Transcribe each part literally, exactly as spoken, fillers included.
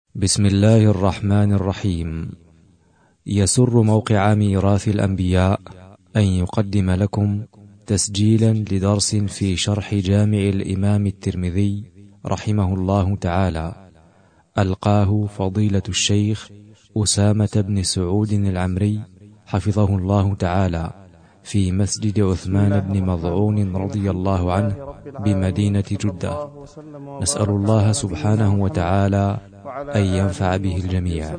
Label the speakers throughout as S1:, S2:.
S1: بسم الله الرحمن الرحيم. يسر موقع ميراث الأنبياء أن يقدم لكم تسجيلا لدرس في شرح جامع الإمام الترمذي رحمه الله تعالى، ألقاه فضيلة الشيخ أسامة بن سعود العمري حفظه الله تعالى في مسجد عثمان بن مظعون رضي الله عنه بمدينة جدة. نسأل الله سبحانه وتعالى أن ينفع به الجميع.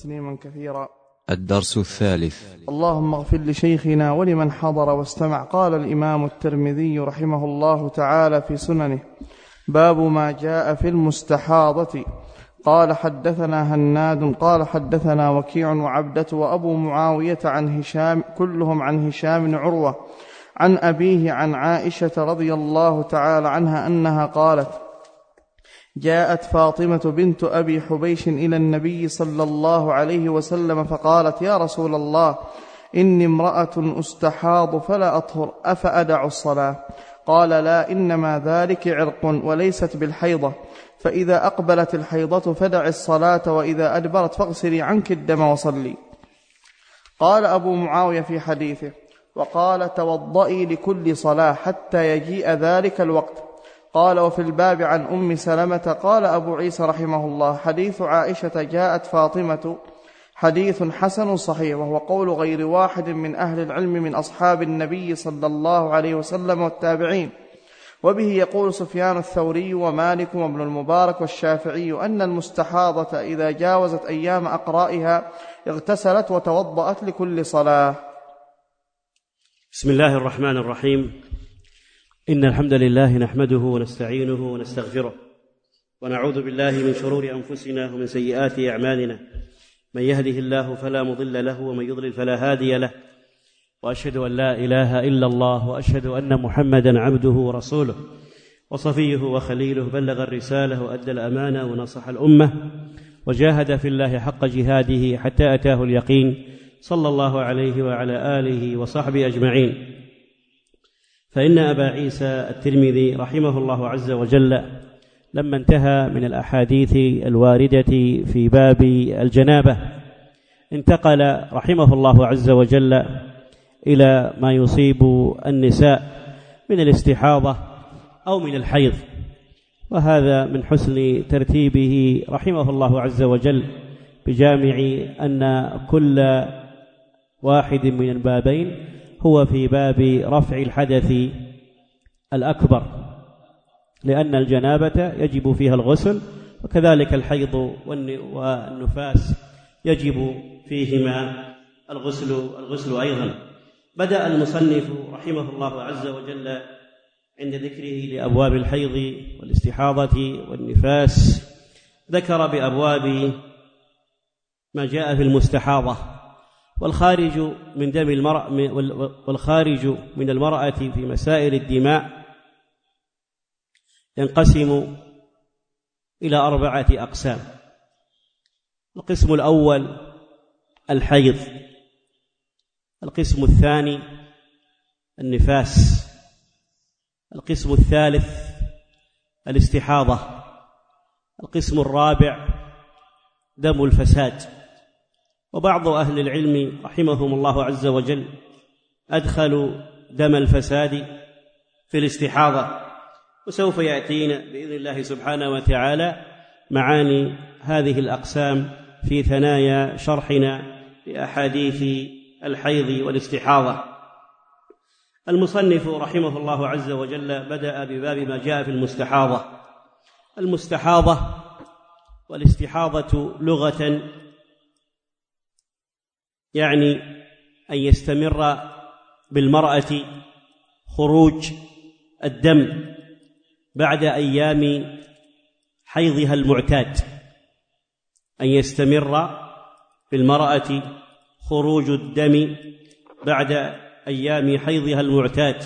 S1: الدرس الثالث.
S2: اللهم اغفر لشيخنا ولمن حضر واستمع. قال الإمام الترمذي رحمه الله تعالى في سننه: باب ما جاء في المستحاضة. قال حدثنا هناد قال حدثنا وكيع وعبدة وأبو معاوية عن هشام، كلهم عن هشام بن عروة عن أبيه عن عائشة رضي الله تعالى عنها أنها قالت: جاءت فاطمة بنت أبي حبيش إلى النبي صلى الله عليه وسلم فقالت: يا رسول الله، إني امرأة أستحاض فلا أطهر، أفأدع الصلاة؟ قال: لا، إنما ذلك عرق وليست بالحيضة، فإذا أقبلت الحيضة فدع الصلاة، وإذا أدبرت فاغسلي عنك الدم وصلي. قال أبو معاوية في حديثه: وقال: توضئي لكل صلاة حتى يجيء ذلك الوقت. قال: وفي الباب عن أم سلمة. قال أبو عيسى رحمه الله: حديث عائشة جاءت فاطمة حديث حسن صحيح، وهو قول غير واحد من أهل العلم من أصحاب النبي صلى الله عليه وسلم والتابعين. وبه يقول سفيان الثوري ومالك وابن المبارك والشافعي أن المستحاضة إذا جاوزت أيام أقرائها اغتسلت وتوضأت لكل صلاة.
S3: بسم الله الرحمن الرحيم. إن الحمد لله نحمده ونستعينه ونستغفره، ونعوذ بالله من شرور أنفسنا ومن سيئات أعمالنا. من يهده الله فلا مضل له، ومن يضلل فلا هادي له، وأشهد أن لا إله إلا الله، وأشهد أن محمدا عبده ورسوله وصفيه وخليله، بلغ الرسالة وأدى الأمانة ونصح الأمة، وجاهد في الله حق جهاده حتى أتاه اليقين، صلى الله عليه وعلى آله وصحبه أجمعين. فإن أبا عيسى الترمذي رحمه الله عز وجل لما انتهى من الأحاديث الواردة في باب الجنابة انتقل رحمه الله عز وجل إلى ما يصيب النساء من الاستحاضة أو من الحيض، وهذا من حسن ترتيبه رحمه الله عز وجل بجامع أن كل واحد من البابين هو في باب رفع الحدث الأكبر، لأن الجنابة يجب فيها الغسل، وكذلك الحيض والنفاس يجب فيهما الغسل الغسل أيضا. بدأ المصنف رحمه الله عز وجل عند ذكره لأبواب الحيض والاستحاضة والنفاس، ذكر بأبواب ما جاء في المستحاضة. والخارج من دم المرأة والخارج من المرأة في مسائل الدماء ينقسم إلى أربعة أقسام. القسم الأول الحيض، القسم الثاني النفاس، القسم الثالث الاستحاضة، القسم الرابع دم الفساد. وبعض أهل العلم رحمهم الله عز وجل أدخلوا دم الفساد في الاستحاضة، وسوف يأتينا بإذن الله سبحانه وتعالى معاني هذه الأقسام في ثنايا شرحنا لأحاديث الحيض والاستحاضة. المصنف رحمه الله عز وجل بدأ بباب ما جاء في المستحاضة. المستحاضة والاستحاضة لغة يعني أن يستمر بالمرأة خروج الدم بعد أيام حيضها المعتاد، أن يستمر بالمرأة خروج الدم بعد أيام حيضها المعتاد،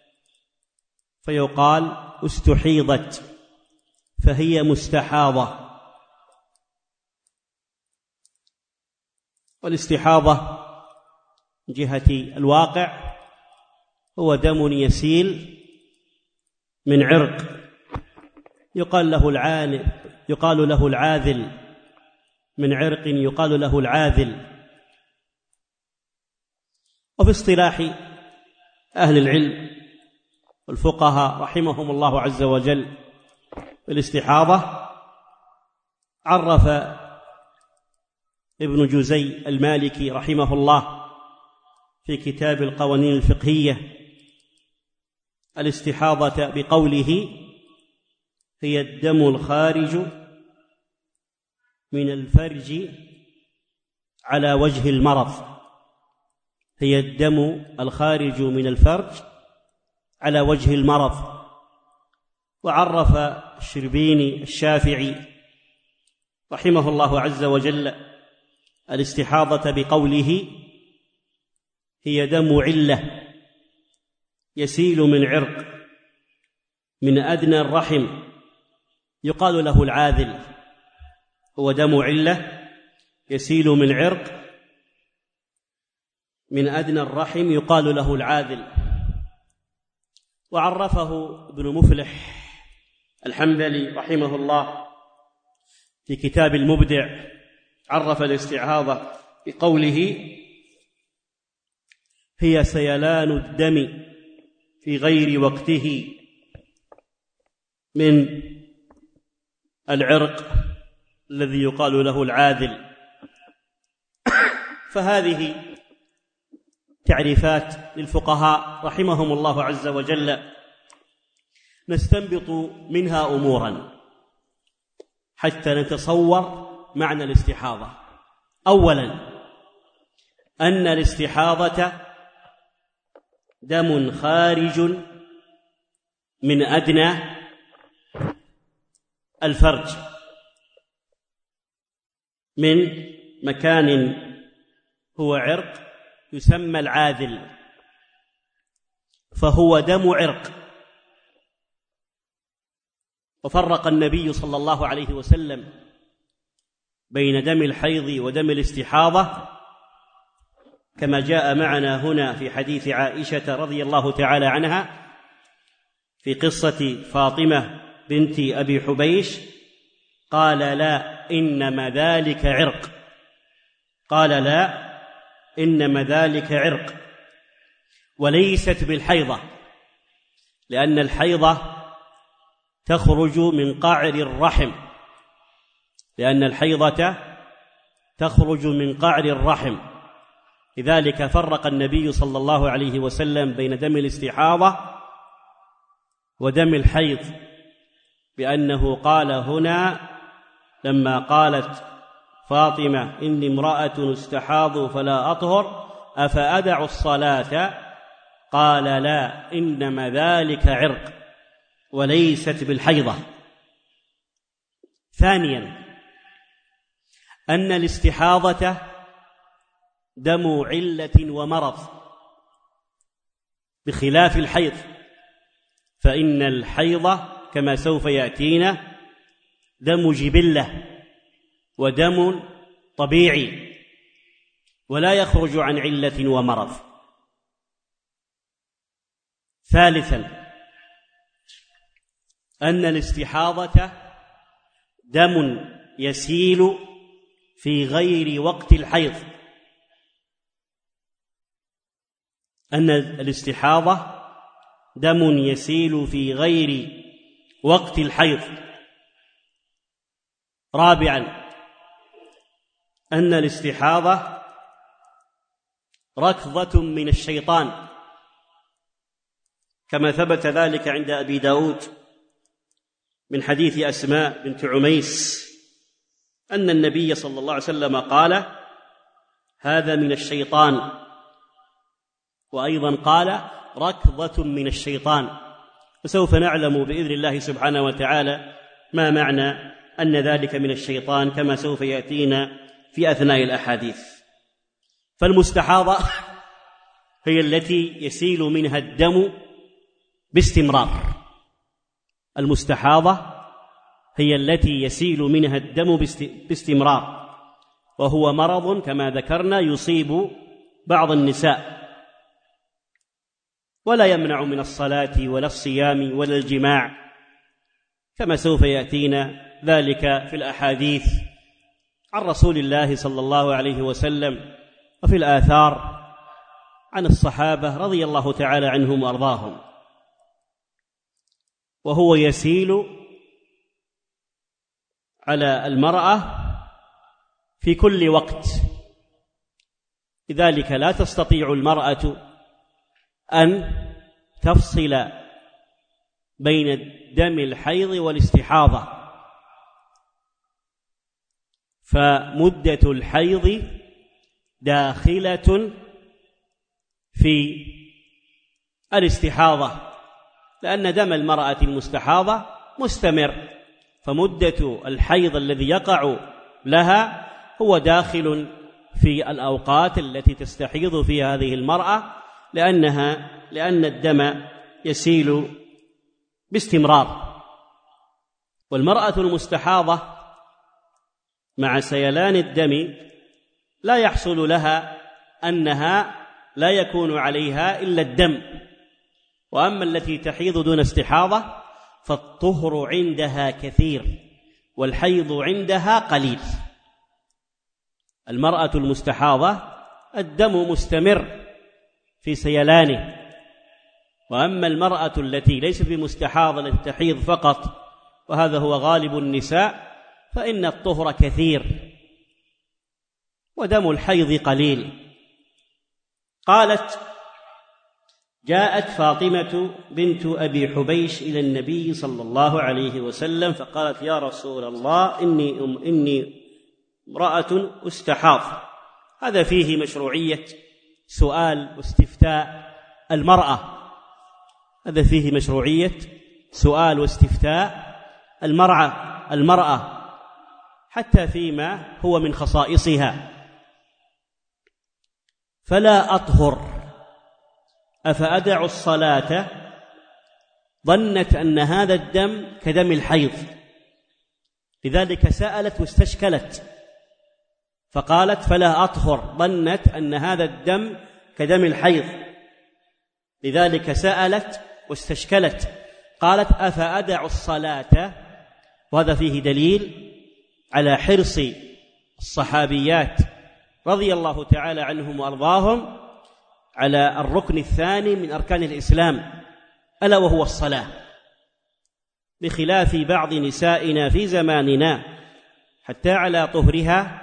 S3: فيقال استحيضت فهي مستحاضة. والاستحاضة من جهة الواقع هو دم يسيل من عرق يقال له العانب يقال له العاذل من عرق يقال له العاذل. وفي اصطلاح أهل العلم والفقهاء رحمهم الله عز وجل بالاستحاضة، عرف ابن جزي المالكي رحمه الله في كتاب القوانين الفقهية الاستحاضة بقوله: هي الدم الخارج من الفرج على وجه المرض. هي الدم الخارج من الفرج على وجه المرض. وعرف الشربيني الشافعي رحمه الله عز وجل الاستحاضة بقوله: هي دم علة يسيل من عرق من أدنى الرحم يقال له العاذل. هو دم علة يسيل من عرق من أدنى الرحم يقال له العاذل. وعرفه ابن مفلح الحنبلي رحمه الله في كتاب المبدع، عرف الاستعاضة بقوله: هي سيلان الدم في غير وقته من العرق الذي يقال له العاذل. فهذه تعريفات للفقهاء رحمهم الله عز وجل، نستنبط منها أمورا حتى نتصور معنى الاستحاضة. أولا، أن الاستحاضة دم خارج من أدنى الفرج، من مكان هو عرق يسمى العاذل، فهو دم عرق. وفرق النبي صلى الله عليه وسلم بين دم الحيض ودم الاستحاضة كما جاء معنا هنا في حديث عائشة رضي الله تعالى عنها في قصة فاطمة بنت أبي حبيش، قال: لا إنما ذلك عرق. قال: لا إنما ذلك عرق، وليست بالحيضة، لأن الحيضة تخرج من قعر الرحم، لأن الحيضة تخرج من قعر الرحم. لذلك فرق النبي صلى الله عليه وسلم بين دم الاستحاضة ودم الحيض، بأنه قال هنا لما قالت فاطمة: إني امرأة استحاض فلا أطهر أفأدع الصلاة؟ قال: لا إنما ذلك عرق وليست بالحيضة. ثانيا، أن الاستحاضة دم علة ومرض بخلاف الحيض، فإن الحيض كما سوف يأتينا دم جبلة ودم طبيعي ولا يخرج عن علة ومرض. ثالثا، أن الاستحاضة دم يسيل في غير وقت الحيض، أن الاستحاضة دم يسيل في غير وقت الحيض. رابعا، أن الاستحاضة ركضة من الشيطان كما ثبت ذلك عند أبي داود من حديث أسماء بنت عميس أن النبي صلى الله عليه وسلم قال: هذا من الشيطان، وأيضا قال: ركضة من الشيطان. وسوف نعلم بإذن الله سبحانه وتعالى ما معنى أن ذلك من الشيطان كما سوف يأتينا في أثناء الأحاديث. فالمستحاضة هي التي يسيل منها الدم باستمرار، المستحاضة هي التي يسيل منها الدم باستمرار، وهو مرض كما ذكرنا يصيب بعض النساء، ولا يمنع من الصلاة ولا الصيام ولا الجماع كما سوف يأتينا ذلك في الأحاديث عن رسول الله صلى الله عليه وسلم وفي الآثار عن الصحابة رضي الله تعالى عنهم وأرضاهم، وهو يسيل على المرأة في كل وقت، لذلك لا تستطيع المرأة أن تفصل بين دم الحيض والاستحاضة، فمدة الحيض داخلة في الاستحاضة، لأن دم المرأة المستحاضة مستمر، فمدة الحيض الذي يقع لها هو داخل في الأوقات التي تستحيض فيها هذه المرأة، لأنها لأن الدم يسيل باستمرار. والمرأة المستحاضة مع سيلان الدم لا يحصل لها أنها لا يكون عليها إلا الدم، وأما التي تحيض دون استحاضة فالطهر عندها كثير والحيض عندها قليل. المرأة المستحاضة الدم مستمر في سيلانه، وأما المرأة التي ليست بمستحاضة التي تحيض فقط، وهذا هو غالب النساء، فإن الطهر كثير ودم الحيض قليل. قالت: جاءت فاطمة بنت أبي حبيش إلى النبي صلى الله عليه وسلم فقالت: يا رسول الله، إني أم إني امرأة استحاض. هذا فيه مشروعية سؤال واستفتاء المرأة، هذا فيه مشروعية سؤال واستفتاء المرأة المرأة حتى فيما هو من خصائصها. فلا أطهر أفأدع الصلاة، ظنت أن هذا الدم كدم الحيض، لذلك سألت واستشكلت فقالت: فلا أطهر، ظنت أن هذا الدم كدم الحيض، لذلك سألت واستشكلت. قالت: أفأدع الصلاة. وهذا فيه دليل على حرص الصحابيات رضي الله تعالى عنهم وأرضاهم على الركن الثاني من أركان الإسلام، ألا وهو الصلاة، بخلاف بعض نسائنا في زماننا حتى على طهرها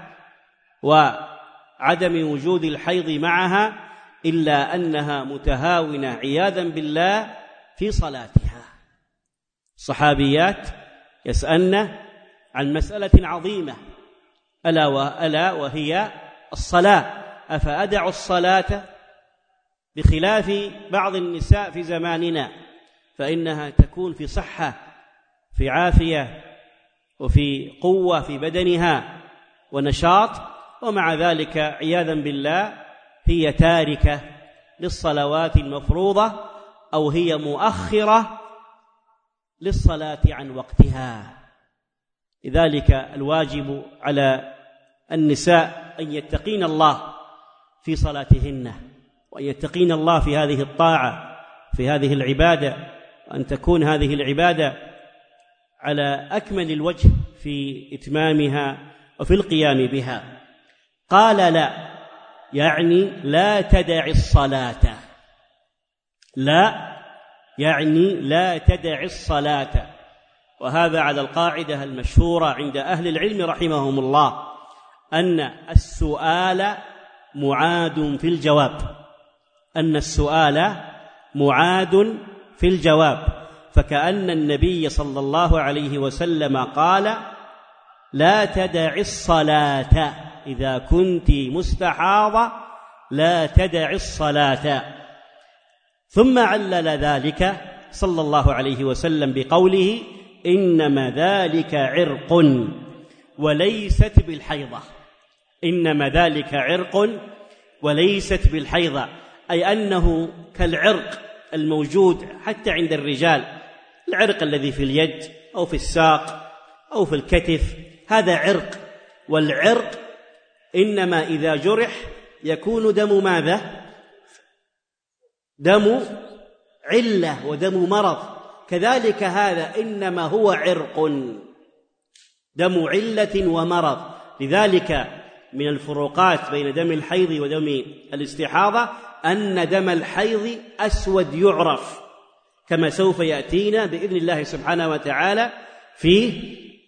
S3: وعدم وجود الحيض معها، إلا أنها متهاونة عياذا بالله في صلاتها. الصحابيات يسألن عن مسألة عظيمة ألا وألا وهي الصلاة، أفأدع الصلاة، بخلاف بعض النساء في زماننا فإنها تكون في صحة، في عافية، وفي قوة في بدنها ونشاط، ومع ذلك عياذا بالله هي تاركة للصلوات المفروضة أو هي مؤخرة للصلاة عن وقتها. لذلك الواجب على النساء أن يتقين الله في صلاتهن، وأن يتقين الله في هذه الطاعة، في هذه العبادة، وأن تكون هذه العبادة على أكمل الوجه في إتمامها وفي القيام بها. قال: لا، يعني لا تدع الصلاة، لا يعني لا تدع الصلاة. وهذا على القاعدة المشهورة عند أهل العلم رحمهم الله، أن السؤال معاد في الجواب، أن السؤال معاد في الجواب، فكأن النبي صلى الله عليه وسلم قال: لا تدع الصلاة، إذا كنت مستحاضة لا تدع الصلاة. ثم علل ذلك صلى الله عليه وسلم بقوله: إنما ذلك عرق وليست بالحيضة، إنما ذلك عرق وليست بالحيضة، أي أنه كالعرق الموجود حتى عند الرجال، العرق الذي في اليد أو في الساق أو في الكتف، هذا عرق، والعرق إنما إذا جرح يكون دم ماذا؟ دم علة ودم مرض، كذلك هذا إنما هو عرق، دم علة ومرض، لذلك من الفروقات بين دم الحيض ودم الاستحاضة أن دم الحيض أسود يعرف، كما سوف يأتينا بإذن الله سبحانه وتعالى في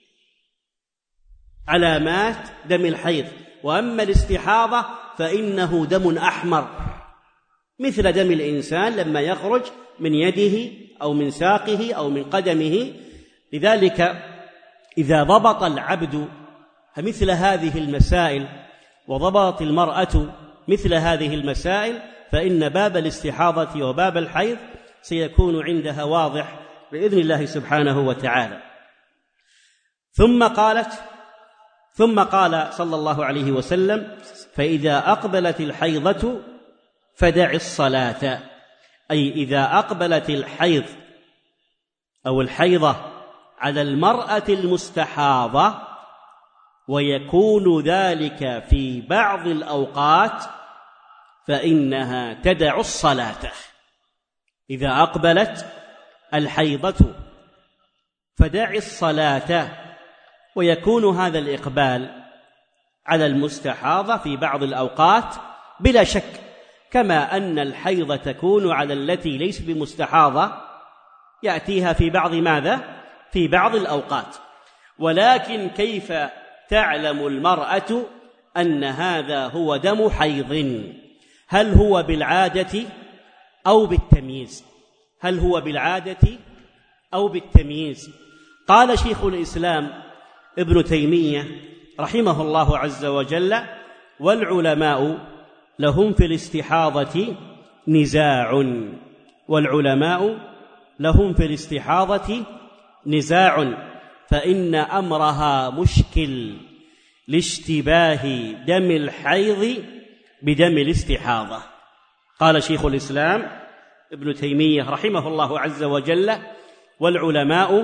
S3: علامات دم الحيض. وأما الاستحاضة فإنه دم أحمر مثل دم الإنسان لما يخرج من يده أو من ساقه أو من قدمه. لذلك إذا ضبط العبد مثل هذه المسائل وضبط المرأة مثل هذه المسائل فإن باب الاستحاضة وباب الحيض سيكون عندها واضح بإذن الله سبحانه وتعالى. ثم قالت ثم قال صلى الله عليه وسلم: فإذا أقبلت الحيضة فدع الصلاة، أي إذا أقبلت الحيض أو الحيضة على المرأة المستحاضة، ويكون ذلك في بعض الأوقات، فإنها تدع الصلاة. إذا أقبلت الحيضة فدع الصلاة، ويكون هذا الإقبال على المستحاضة في بعض الأوقات بلا شك، كما أن الحيض تكون على التي ليس بمستحاضة يأتيها في بعض ماذا؟ في بعض الأوقات. ولكن كيف تعلم المرأة أن هذا هو دم حيض؟ هل هو بالعادة أو بالتمييز؟ هل هو بالعادة أو بالتمييز؟ قال شيخ الإسلام ابن تيمية رحمه الله عز وجل: والعلماء لهم في الاستحاضة نزاع والعلماء لهم في الاستحاضة نزاع فإن أمرها مشكل لاشتباه دم الحيض بدم الاستحاضة. قال شيخ الإسلام ابن تيمية رحمه الله عز وجل: والعلماء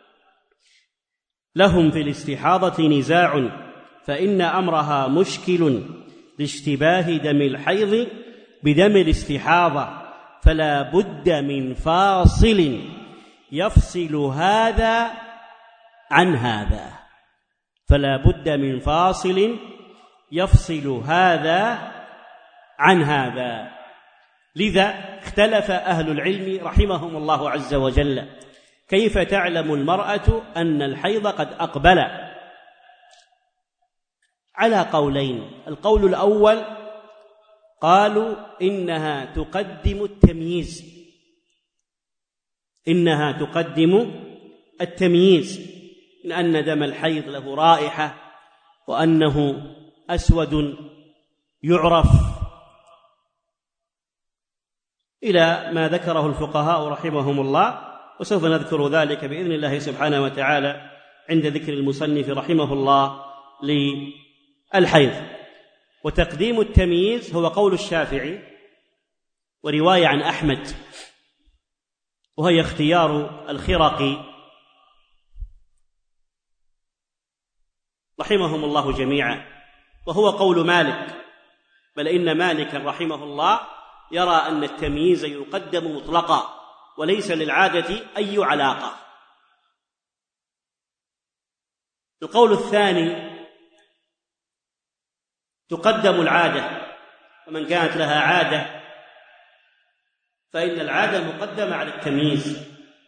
S3: لهم في الاستحاضة نزاع فإن أمرها مشكل لاشتباه دم الحيض بدم الاستحاضة، فلا بد من فاصل يفصل هذا عن هذا فلا بد من فاصل يفصل هذا عن هذا. لذا اختلف أهل العلم رحمهم الله عز وجل: كيف تعلم المرأة أن الحيض قد أقبل؟ على قولين. القول الأول قالوا إنها تقدم التمييز إنها تقدم التمييز من أن دم الحيض له رائحة وأنه أسود يعرف، إلى ما ذكره الفقهاء رحمهم الله، وسوف نذكر ذلك بإذن الله سبحانه وتعالى عند ذكر المصنف رحمه الله للحيض. وتقديم التمييز هو قول الشافعي ورواية عن أحمد، وهي اختيار الخرقي رحمهم الله جميعا، وهو قول مالك، بل إن مالك رحمه الله يرى أن التمييز يقدم مطلقا وليس للعادة أي علاقة. القول الثاني تقدم العادة، ومن كانت لها عادة فإن العادة مقدمة على التمييز،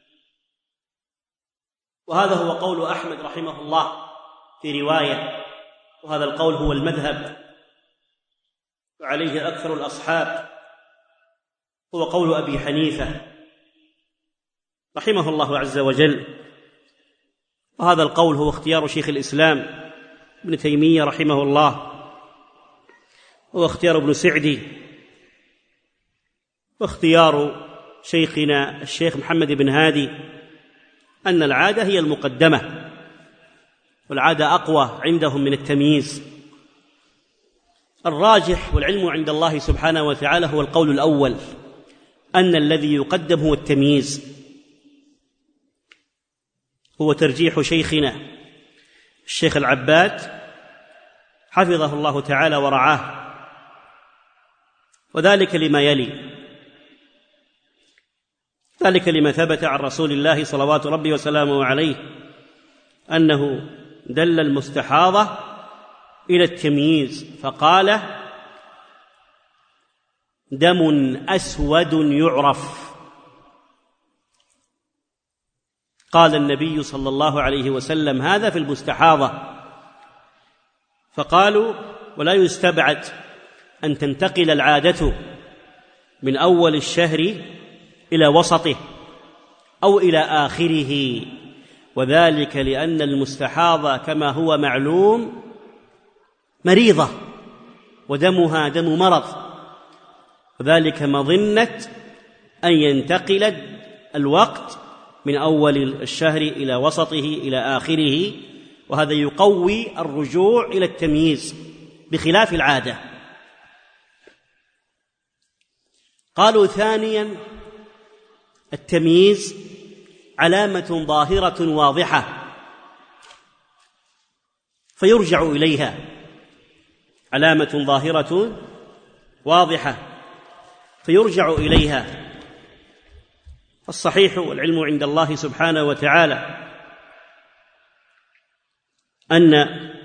S3: وهذا هو قول أحمد رحمه الله في رواية، وهذا القول هو المذهب وعليه أكثر الأصحاب، هو قول أبي حنيفة رحمه الله عز وجل، وهذا القول هو اختيار شيخ الإسلام ابن تيمية رحمه الله، هو اختيار ابن سعدي، واختيار شيخنا الشيخ محمد بن هادي أن العادة هي المقدمة، والعادة أقوى عندهم من التمييز. الراجح والعلم عند الله سبحانه وتعالى هو القول الأول، أن الذي يقدم هو التمييز، هو ترجيح شيخنا الشيخ العباد حفظه الله تعالى ورعاه، وذلك لما يلي: ذلك لما ثبت عن رسول الله صلوات ربي وسلامه عليه أنه دل المستحاضة إلى التمييز فقال: دم أسود يعرف. قال النبي صلى الله عليه وسلم هذا في المستحاضة، فقالوا: ولا يستبعد أن تنتقل العادة من أول الشهر إلى وسطه أو إلى آخره، وذلك لأن المستحاضة كما هو معلوم مريضة ودمها دم مرض، وذلك مظنة أن ينتقل الوقت من أول الشهر إلى وسطه إلى آخره، وهذا يقوي الرجوع إلى التمييز بخلاف العادة. قالوا: ثانيا، التمييز علامة ظاهرة واضحة فيرجع إليها، علامة ظاهرة واضحة فيرجع إليها. الصحيح والعلم عند الله سبحانه وتعالى أن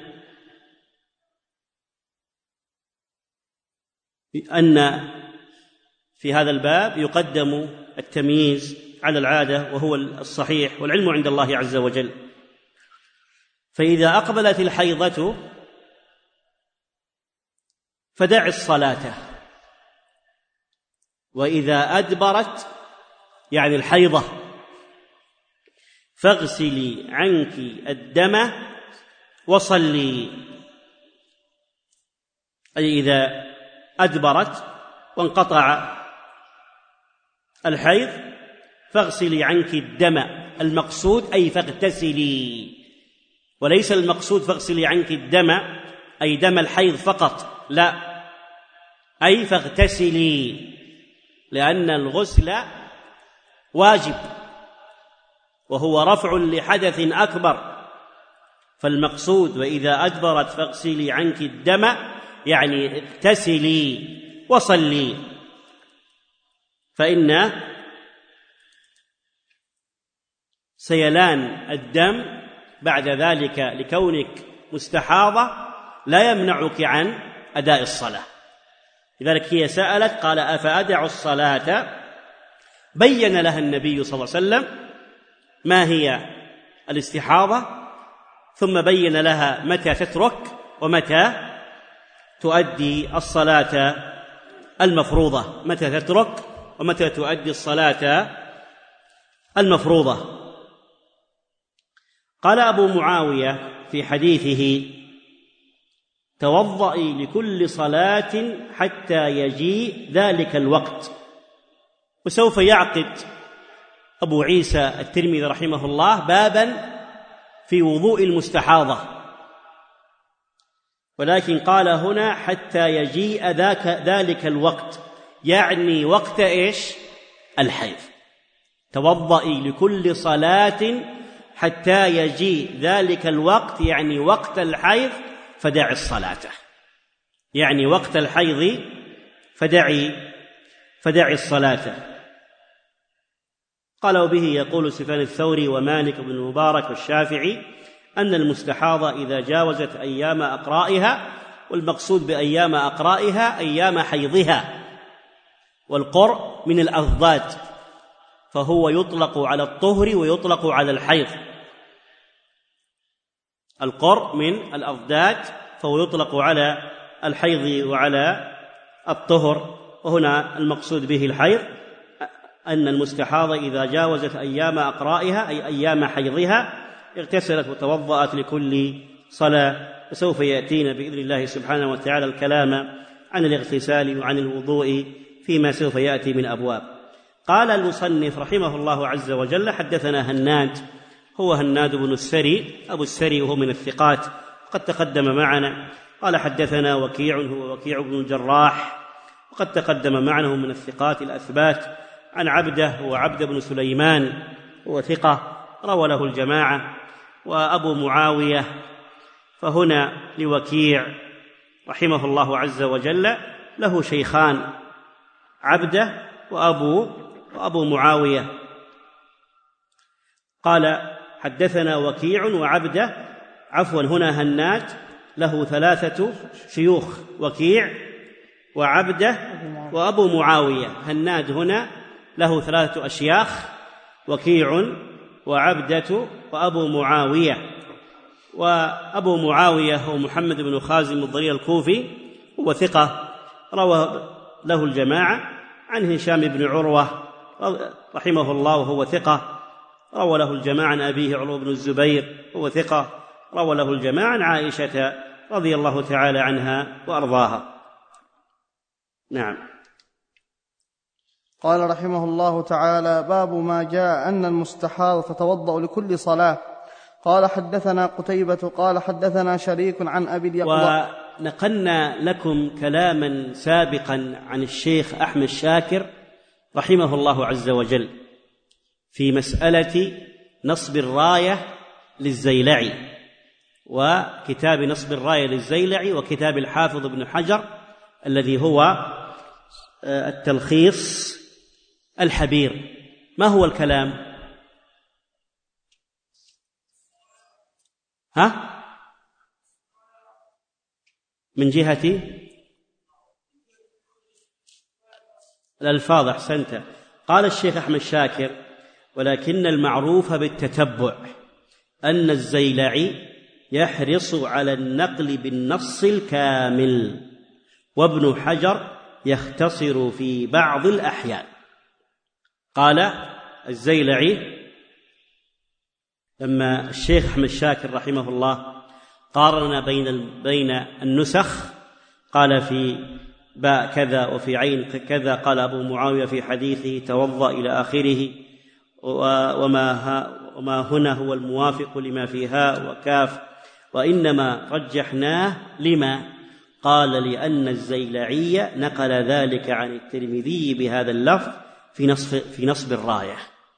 S3: أن في هذا الباب يقدم التمييز على العادة، وهو الصحيح والعلم عند الله عز وجل. فإذا أقبلت الحيضة فدع الصلاة، وإذا أدبرت يعني الحيضة فاغسلي عنك الدم وصلي. أي إذا أدبرت وانقطع الحيض فاغسلي عنك الدم، المقصود أي فاغتسلي، وليس المقصود فاغسلي عنك الدم أي دم الحيض فقط، لا، أي فاغتسلي، لأن الغسل واجب وهو رفع لحدث أكبر، فالمقصود وإذا أدبرت فاغسلي عنك الدم يعني اغتسلي وصلي، فإن سيلان الدم بعد ذلك لكونك مستحاضة لا يمنعك عن أداء الصلاة. لذلك هي سألت قال: أفأدع الصلاة؟ بين لها النبي صلى الله عليه وسلم ما هي الاستحاضة، ثم بين لها متى تترك ومتى تؤدي الصلاة المفروضة، متى تترك ومتى تؤدي الصلاة المفروضة. قال أبو معاوية في حديثه: توضئي لكل صلاة حتى يجيء ذلك الوقت. وسوف يعقد أبو عيسى الترمذي رحمه الله بابا في وضوء المستحاضة، ولكن قال هنا حتى يجيء ذاك ذلك الوقت، يعني وقت إيش؟ الحيض. توضئي لكل صلاة حتى يجيء ذلك الوقت، يعني وقت الحيض فدعي الصلاة، يعني وقت الحيض فدعي فدعي الصلاة. قال: وبه يقول سفيان الثوري ومالك بن المبارك والشافعي أن المستحاضة إذا جاوزت أيام أقرائها، والمقصود بأيام أقرائها أيام حيضها، والقرء من الأضداد، فهو يطلق على الطهر ويطلق على الحيض. القرء من الأضداد فهو يطلق على الحيض وعلى الطهر، وهنا المقصود به الحيض، أن المستحاضة إذا جاوزت أيام أقرائها أي أيام حيضها اغتسلت وتوضأت لكل صلاة. وسوف يأتينا بإذن الله سبحانه وتعالى الكلام عن الاغتسال وعن الوضوء فيما سوف يأتي من أبواب. قال المصنف رحمه الله عز وجل: حدثنا هناد، هو هناد بن السري أبو السري، وهو من الثقات قد تقدم معنا. قال: حدثنا وكيع، هو وكيع بن الجراح، وقد تقدم معنا من الثقات الأثبات، عن عبده وعبد بن سليمان، هو ثقة روى له الجماعة. وأبو معاوية فهنا لوكيع رحمه الله عز وجل له شيخان، عبده وأبو وأبو معاوية. قال: حدثنا وكيع وعبده، عفوا هنا هناد له ثلاثة شيوخ: وكيع وعبده وأبو معاوية. هناد هنا له ثلاثة أشياخ: وكيع وعبدة وأبو معاوية. وأبو معاوية هو محمد بن خازم الضرير الكوفي، هو ثقة، روى له الجماعة. عن هشام بن عروة رحمه الله وهو ثقة، روى له الجماعة. عن أبيه عروة بن الزبير هو ثقة، روى له الجماعة. عن عائشة رضي الله تعالى عنها وأرضاها. نعم.
S2: قال رحمه الله تعالى: باب ما جاء أن المستحاض تتوضأ لكل صلاة. قال حدثنا قتيبة قال حدثنا شريك عن أبي اليقظة.
S3: ونقلنا لكم كلاما سابقا عن الشيخ أحمد شاكر رحمه الله عز وجل في مسألة نصب الراية للزيلعي، وكتاب نصب الراية للزيلعي، وكتاب الحافظ ابن حجر الذي هو التلخيص الحبير. ما هو الكلام؟ ها؟ من جهة الألفاظ. أحسنت. قال الشيخ أحمد شاكر: ولكن المعروف بالتتبع أن الزيلعي يحرص على النقل بالنص الكامل، وابن حجر يختصر في بعض الأحيان. قال الزيلعي لما الشيخ أحمد شاكر رحمه الله قارن بين بين النسخ، قال في باء كذا وفي عين كذا، قال أبو معاوية في حديثه توضأ إلى آخره، وما, ها وما هنا هو الموافق لما في هاء وكاف، وإنما رجحناه لما قال لأن الزيلعي نقل ذلك عن الترمذي بهذا اللفظ في نصب, في نصب الراية،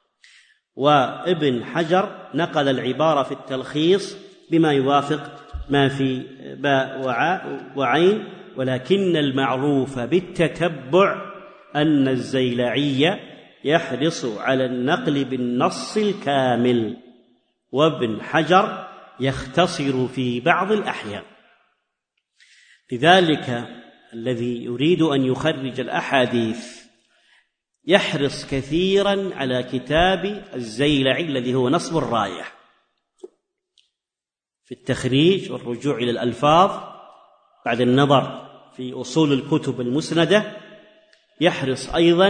S3: وابن حجر نقل العبارة في التلخيص بما يوافق ما في باء وعين. ولكن المعروف بالتتبع أن الزيلعي يحرص على النقل بالنص الكامل، وابن حجر يختصر في بعض الأحيان. لذلك الذي يريد أن يخرج الأحاديث يحرص كثيرا على كتاب الزيلعي الذي هو نصب الراية في التخريج والرجوع إلى الألفاظ بعد النظر في أصول الكتب المسندة. يحرص أيضا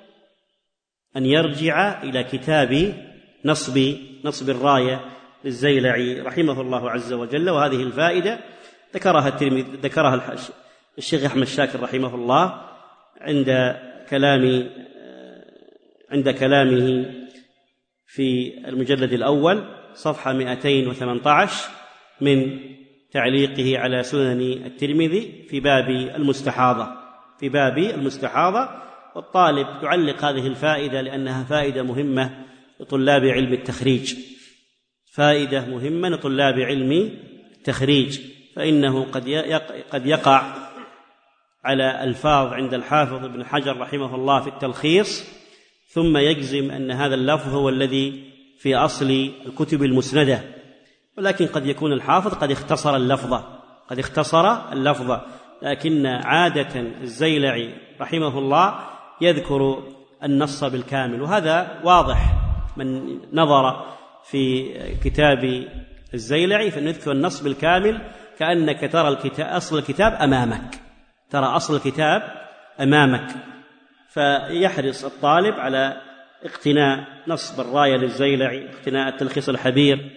S3: أن يرجع إلى كتاب نصب نصب الراية للزيلعي رحمه الله عز وجل. وهذه الفائدة ذكرها الترمذي ذكرها الشيخ أحمد شاكر رحمه الله عند كلام عند كلامه في المجلد الأول صفحة مئتين وثمانية عشر من تعليقه على سنن الترمذي في باب المستحاضة في باب المستحاضة. والطالب يعلق هذه الفائدة لأنها فائدة مهمة لطلاب علم التخريج، فائدة مهمة لطلاب علم التخريج، فإنه قد يقع على ألفاظ عند الحافظ ابن حجر رحمه الله في التلخيص ثم يجزم أن هذا اللفظ هو الذي في أصل الكتب المسندة، ولكن قد يكون الحافظ قد اختصر اللفظة قد اختصر اللفظة لكن عادة الزيلعي رحمه الله يذكر النص بالكامل، وهذا واضح من نظر في كتاب الزيلعي فإنه يذكر النص بالكامل كأنك ترى الكتاب أصل الكتاب أمامك ترى أصل الكتاب أمامك. فيحرص الطالب على اقتناء نصب الراية للزيلعي، اقتناء التلخيص الحبير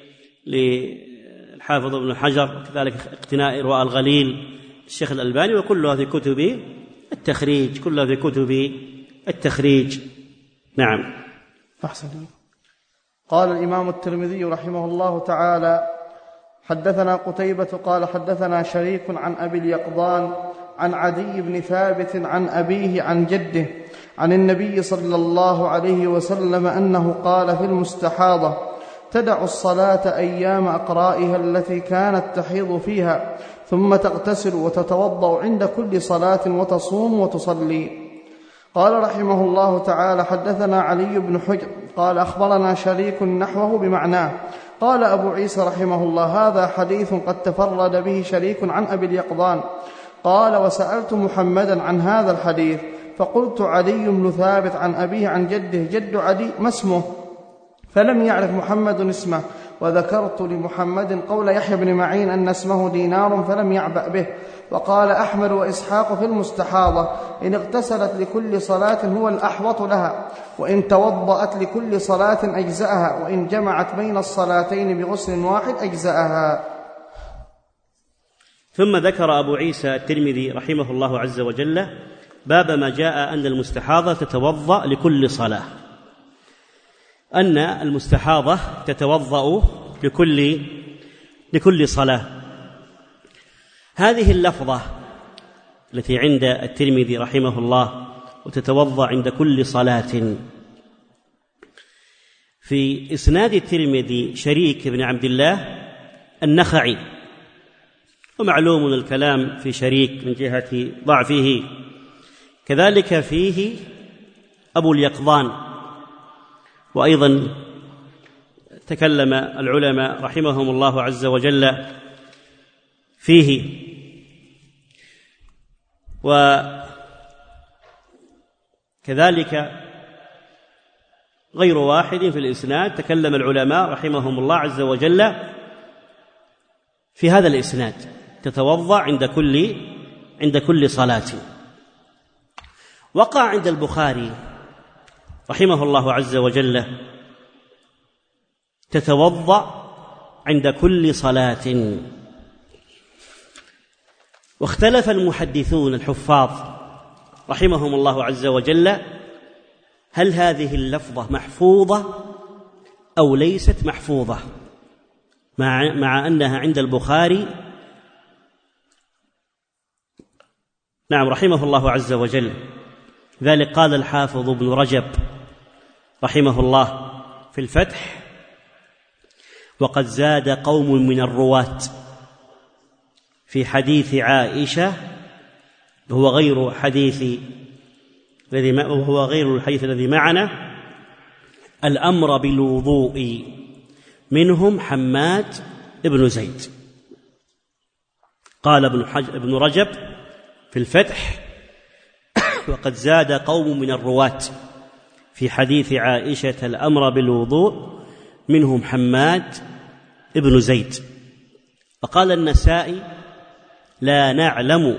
S3: للحافظ ابن حجر، وكذلك اقتناء إرواء الغليل الشيخ الألباني، وكلها في كتب التخريج كلها في كتب التخريج. نعم.
S2: أحسن. قال الإمام الترمذي رحمه الله تعالى: حدثنا قتيبة قال حدثنا شريك عن أبي اليقظان عن عدي بن ثابت عن أبيه عن جده عن النبي صلى الله عليه وسلم أنه قال في المستحاضة: تدع الصلاة أيام أقرائها التي كانت تحيض فيها، ثم تغتسل وتتوضأ عند كل صلاة وتصوم وتصلي. قال رحمه الله تعالى: حدثنا علي بن حجر قال أخبرنا شريك نحوه بمعناه قال أبو عيسى رحمه الله: هذا حديث قد تفرد به شريك عن أبي اليقظان. قال: وسألت محمدا عن هذا الحديث فقلت: عدي بن ثابت عن أبيه عن جده، جد عدي ما اسمه؟ فلم يعرف محمد اسمه. وذكرت لمحمد قول يحيى بن معين أن اسمه دينار فلم يعبأ به. وقال أحمد وإسحاق في المستحاضة: إن اغتسلت لكل صلاة هو الأحوط لها، وإن توضأت لكل صلاة أجزأها، وإن جمعت بين الصلاتين بغسل واحد أجزأها.
S3: ثم ذكر أبو عيسى الترمذي رحمه الله عز وجل باب ما جاء أن المستحاضة تتوضأ لكل صلاة، أن المستحاضة تتوضأ لكل لكل صلاة. هذه اللفظة التي عند الترمذي رحمه الله وتتوضأ عند كل صلاة، في إسناد الترمذي شريك بن عبد الله النخعي، ومعلوم الكلام في شريك من جهة ضعفه. كذلك فيه أبو اليقظان، وأيضا تكلم العلماء رحمهم الله عز وجل فيه. وكذلك غير واحد في الإسناد تكلم العلماء رحمهم الله عز وجل في هذا الإسناد: تتوضأ عند كل عند كل صلاة. وقع عند البخاري رحمه الله عز وجل: تتوضأ عند كل صلاة. واختلف المحدثون الحفاظ رحمهم الله عز وجل هل هذه اللفظة محفوظة أو ليست محفوظة، مع, مع أنها عند البخاري نعم رحمه الله عز وجل. ذلك قال الحافظ ابن رجب رحمه الله في الفتح: وقد زاد قوم من الرواة في حديث عائشة، وهو غير حديث الذي وهو غير الحديث الذي معنا، الأمر بالوضوء، منهم حماد بن زيد. قال ابن, ابن رجب في الفتح: وقد زاد قوم من الرواة في حديث عائشة الأمر بالوضوء، منهم حماد بن زيد. وقال النسائي: لا نعلم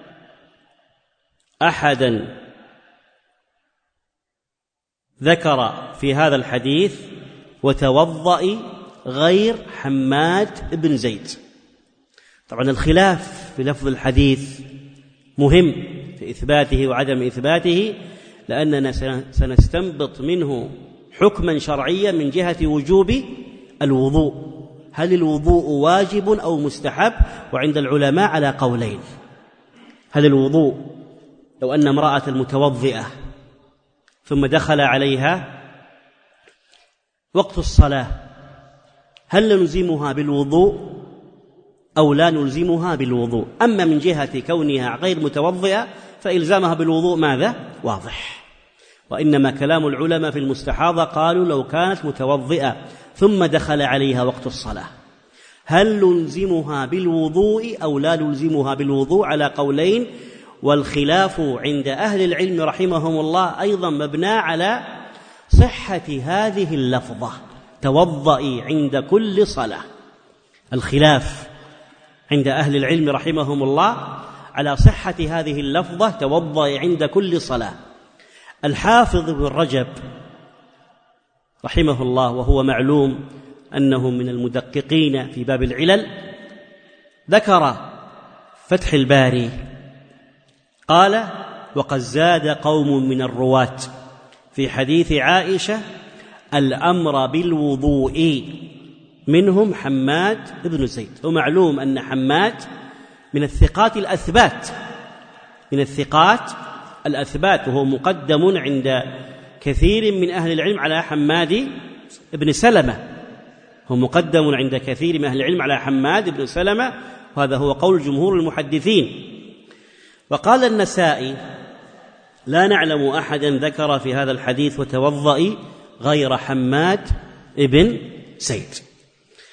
S3: أحدا ذكر في هذا الحديث وتوضئ غير حماد بن زيد. طبعا الخلاف في لفظ الحديث مهم في إثباته وعدم إثباته، لأننا سنستنبط منه حكما شرعيا من جهة وجوب الوضوء. هل الوضوء واجب أو مستحب؟ وعند العلماء على قولين. هل الوضوء لو أن امرأة المتوضئة ثم دخل عليها وقت الصلاة، هل نلزمها بالوضوء أو لا نلزمها بالوضوء؟ أما من جهة كونها غير متوضئة فإلزامها بالوضوء ماذا؟ واضح. وإنما كلام العلماء في المستحاضة قالوا لو كانت متوضئة ثم دخل عليها وقت الصلاة، هل نلزمها بالوضوء أو لا نلزمها بالوضوء؟ على قولين. والخلاف عند أهل العلم رحمهم الله أيضا مبنى على صحة هذه اللفظة: توضئي عند كل صلاة. الخلاف عند أهل العلم رحمهم الله على صحة هذه اللفظة: توضئي عند كل صلاة. الحافظ ابن رجب رحمه الله، وهو معلوم أنه من المدققين في باب العلل، ذكر فتح الباري قال: وقد زاد قوم من الرواة في حديث عائشة الأمر بالوضوء، منهم حماد بن زيد. ومعلوم أن حماد من الثقات الأثبات من الثقات الأثبات وهو مقدم عند كثير من أهل العلم على حماد بن سلمة هو مقدم عند كثير من أهل العلم على حماد بن سلمة، وهذا هو قول جمهور المحدثين. وقال النسائي: لا نعلم أحدا ذكر في هذا الحديث وتوضئي غير حماد بن زيد.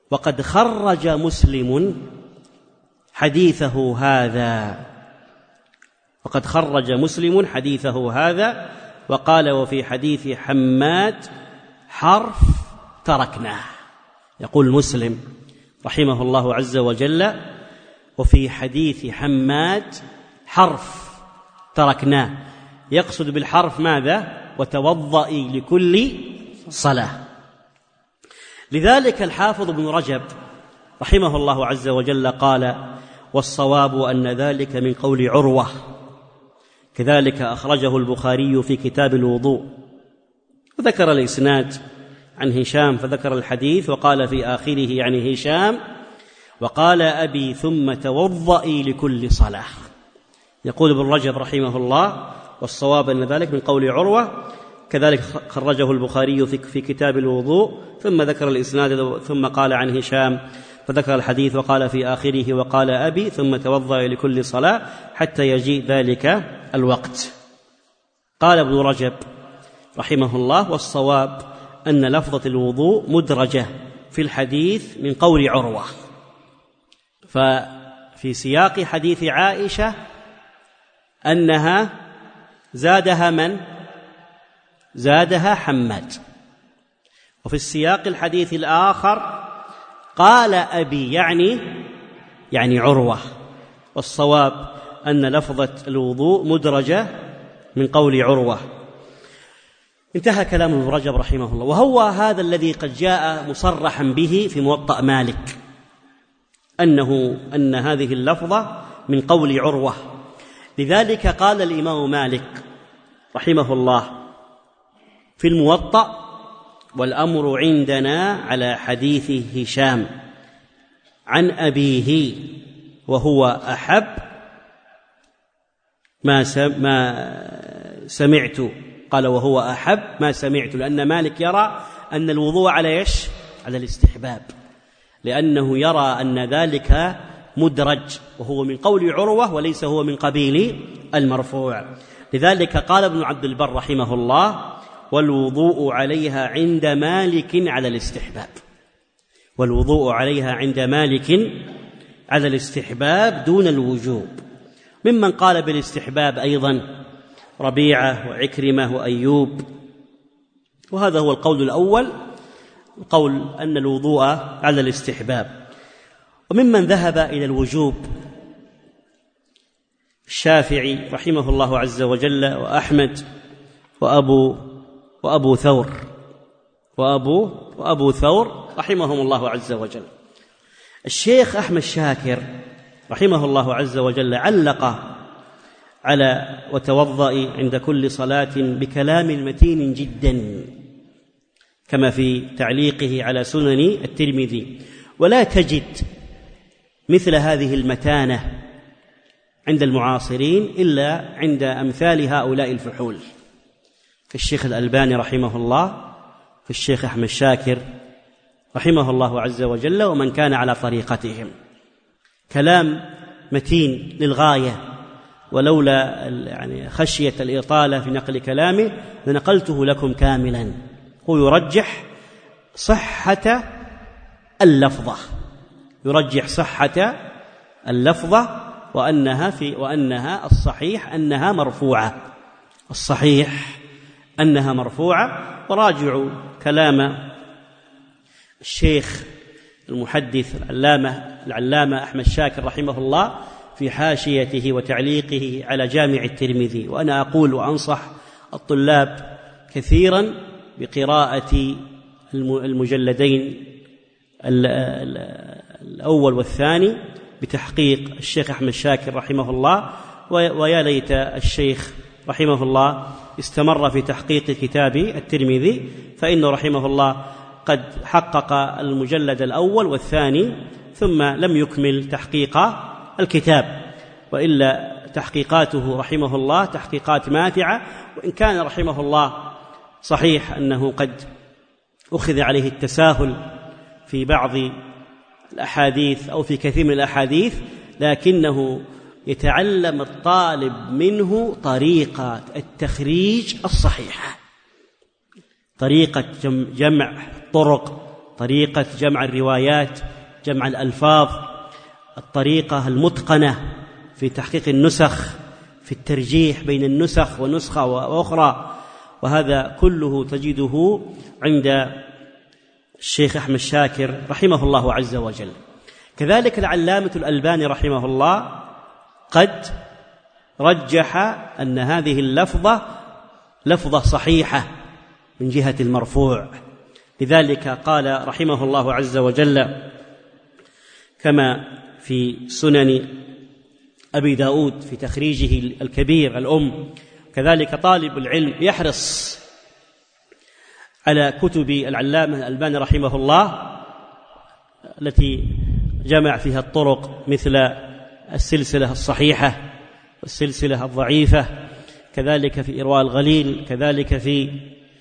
S3: وقد خرج مسلم حديثه هذا وقد خرج مسلم حديثه هذا وقال وفي حديث حماد حرف تركناه. يقول مسلم رحمه الله عز وجل وفي حديث حماد حرف تركناه، يقصد بالحرف ماذا؟ وتوضئي لكل صلاة. لذلك الحافظ ابن رجب رحمه الله عز وجل قال والصواب أن ذلك من قول عروة، كذلك أخرجه البخاري في كتاب الوضوء، وذكر الإسناد عن هشام فذكر الحديث وقال في آخره يعني هشام وقال أبي ثم توضئي لكل صلاة. يقول ابن رجب رحمه الله والصواب أن ذلك من قول عروة، كذلك خرجه البخاري في كتاب الوضوء، ثم ذكر الإسناد ثم قال عن هشام فذكر الحديث وقال في آخره وقال أبي ثم توضأ لكل صلاة حتى يجيء ذلك الوقت. قال ابن رجب رحمه الله والصواب أن لفظة الوضوء مدرجة في الحديث من قول عروة، ففي سياق حديث عائشة أنها زادها من؟ زادها حماد، وفي السياق الحديث الآخر قال أبي يعني يعني عروة، والصواب أن لفظة الوضوء مدرجة من قول عروة. انتهى كلام ابن رجب رحمه الله، وهو هذا الذي قد جاء مصرحا به في موطأ مالك أنه أن هذه اللفظة من قول عروة. لذلك قال الإمام مالك رحمه الله في الموطأ والأمر عندنا على حديث هشام عن أبيه وهو أحب ما سمعت، قال وهو أحب ما سمعت، لأن مالك يرى أن الوضوء على إيش؟ على الاستحباب، لأنه يرى أن ذلك مدرج وهو من قول عروة وليس هو من قبيل المرفوع. لذلك قال ابن عبد البر رحمه الله والوضوء عليها عند مالك على الاستحباب، والوضوء عليها عند مالك على الاستحباب دون الوجوب. ممن قال بالاستحباب أيضا ربيعة وعكرمة وأيوب، وهذا هو القول الأول، قول أن الوضوء على الاستحباب. وممن ذهب إلى الوجوب الشافعي رحمه الله عز وجل وأحمد وأبو وأبو ثور وأبو وأبو ثور رحمهم الله عز وجل. الشيخ أحمد شاكر رحمه الله عز وجل علق على وتوضئ عند كل صلاة بكلام متين جدا كما في تعليقه على سنن الترمذي، ولا تجد مثل هذه المتانة عند المعاصرين إلا عند أمثال هؤلاء الفحول كالشيخ الألباني رحمه الله، كالشيخ أحمد شاكر رحمه الله عز وجل، ومن كان على طريقتهم. كلام متين للغاية، ولولا يعني خشية الإطالة في نقل كلامه لنقلته لكم كاملا. هو يرجح صحة اللفظة، يرجح صحة اللفظة وأنها في وأنها الصحيح أنها مرفوعة، الصحيح أنها مرفوعة. وراجعوا كلام الشيخ المحدث العلامة العلامة أحمد شاكر رحمه الله في حاشيته وتعليقه على جامع الترمذي. وأنا أقول وأنصح الطلاب كثيرا بقراءة المجلدين الأول والثاني بتحقيق الشيخ أحمد شاكر رحمه الله، ويا ليت الشيخ رحمه الله استمر في تحقيق كتاب الترمذي، فإنه رحمه الله قد حقق المجلد الأول والثاني ثم لم يكمل تحقيق الكتاب، وإلا تحقيقاته رحمه الله تحقيقات ماتعة. وإن كان رحمه الله صحيح أنه قد أخذ عليه التساهل في بعض الأحاديث أو في كثير من الأحاديث، لكنه يتعلم الطالب منه طريقة التخريج الصحيحة، طريقة جمع الطرق، طريقة جمع الروايات، جمع الألفاظ، الطريقة المتقنة في تحقيق النسخ، في الترجيح بين النسخ ونسخة وأخرى، وهذا كله تجده عند الشيخ أحمد شاكر رحمه الله عز وجل. كذلك العلامة الألباني رحمه الله قد رجح أن هذه اللفظة لفظة صحيحة من جهة المرفوع، لذلك قال رحمه الله عز وجل كما في سنن أبي داود في تخريجه الكبير الأم، كذلك طالب العلم يحرص على كتب العلامة الألباني رحمه الله التي جمع فيها الطرق، مثل السلسلة الصحيحة والسلسلة الضعيفة، كذلك في إرواء الغليل، كذلك في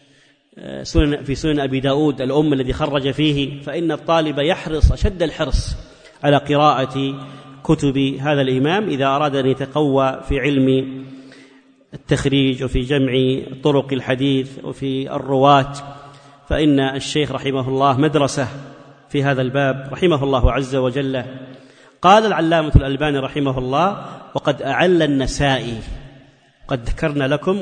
S3: سنن في سنن أبي داود الأم الذي خرج فيه. فإن الطالب يحرص أشد الحرص على قراءة كتب هذا الإمام إذا أراد أن يتقوى في علم التخريج وفي جمع طرق الحديث وفي الرواة، فإن الشيخ رحمه الله مدرسة في هذا الباب رحمه الله عز وجل. قال العلامة الألباني رحمه الله: وقد أعل النسائي، قد ذكرنا لكم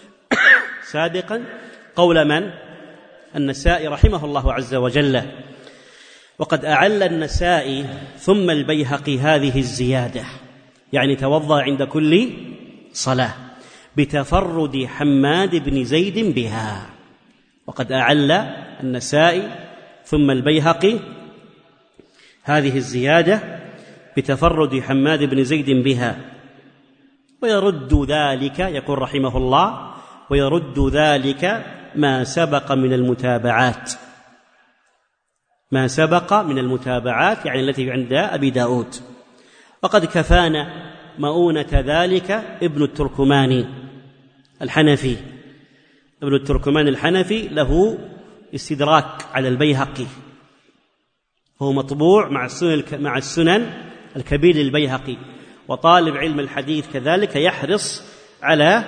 S3: سابقا قول من؟ النسائي رحمه الله عز وجل. وقد أعل النسائي ثم البيهقي هذه الزيادة، يعني توضأ عند كل صلاة بتفرد حماد بن زيد بها. وقد أعل النسائي ثم البيهقي هذه الزيادة بتفرد حماد بن زيد بها. ويرد ذلك، يقول رحمه الله، ويرد ذلك ما سبق من المتابعات، ما سبق من المتابعات يعني التي عند أبي داود. وقد كفانا مؤونة ذلك ابن التركماني الحنفي. ابن التركماني الحنفي له استدراك على البيهقي، هو مطبوع مع السنن مع السنن الكبير للبيهقي. وطالب علم الحديث كذلك يحرص على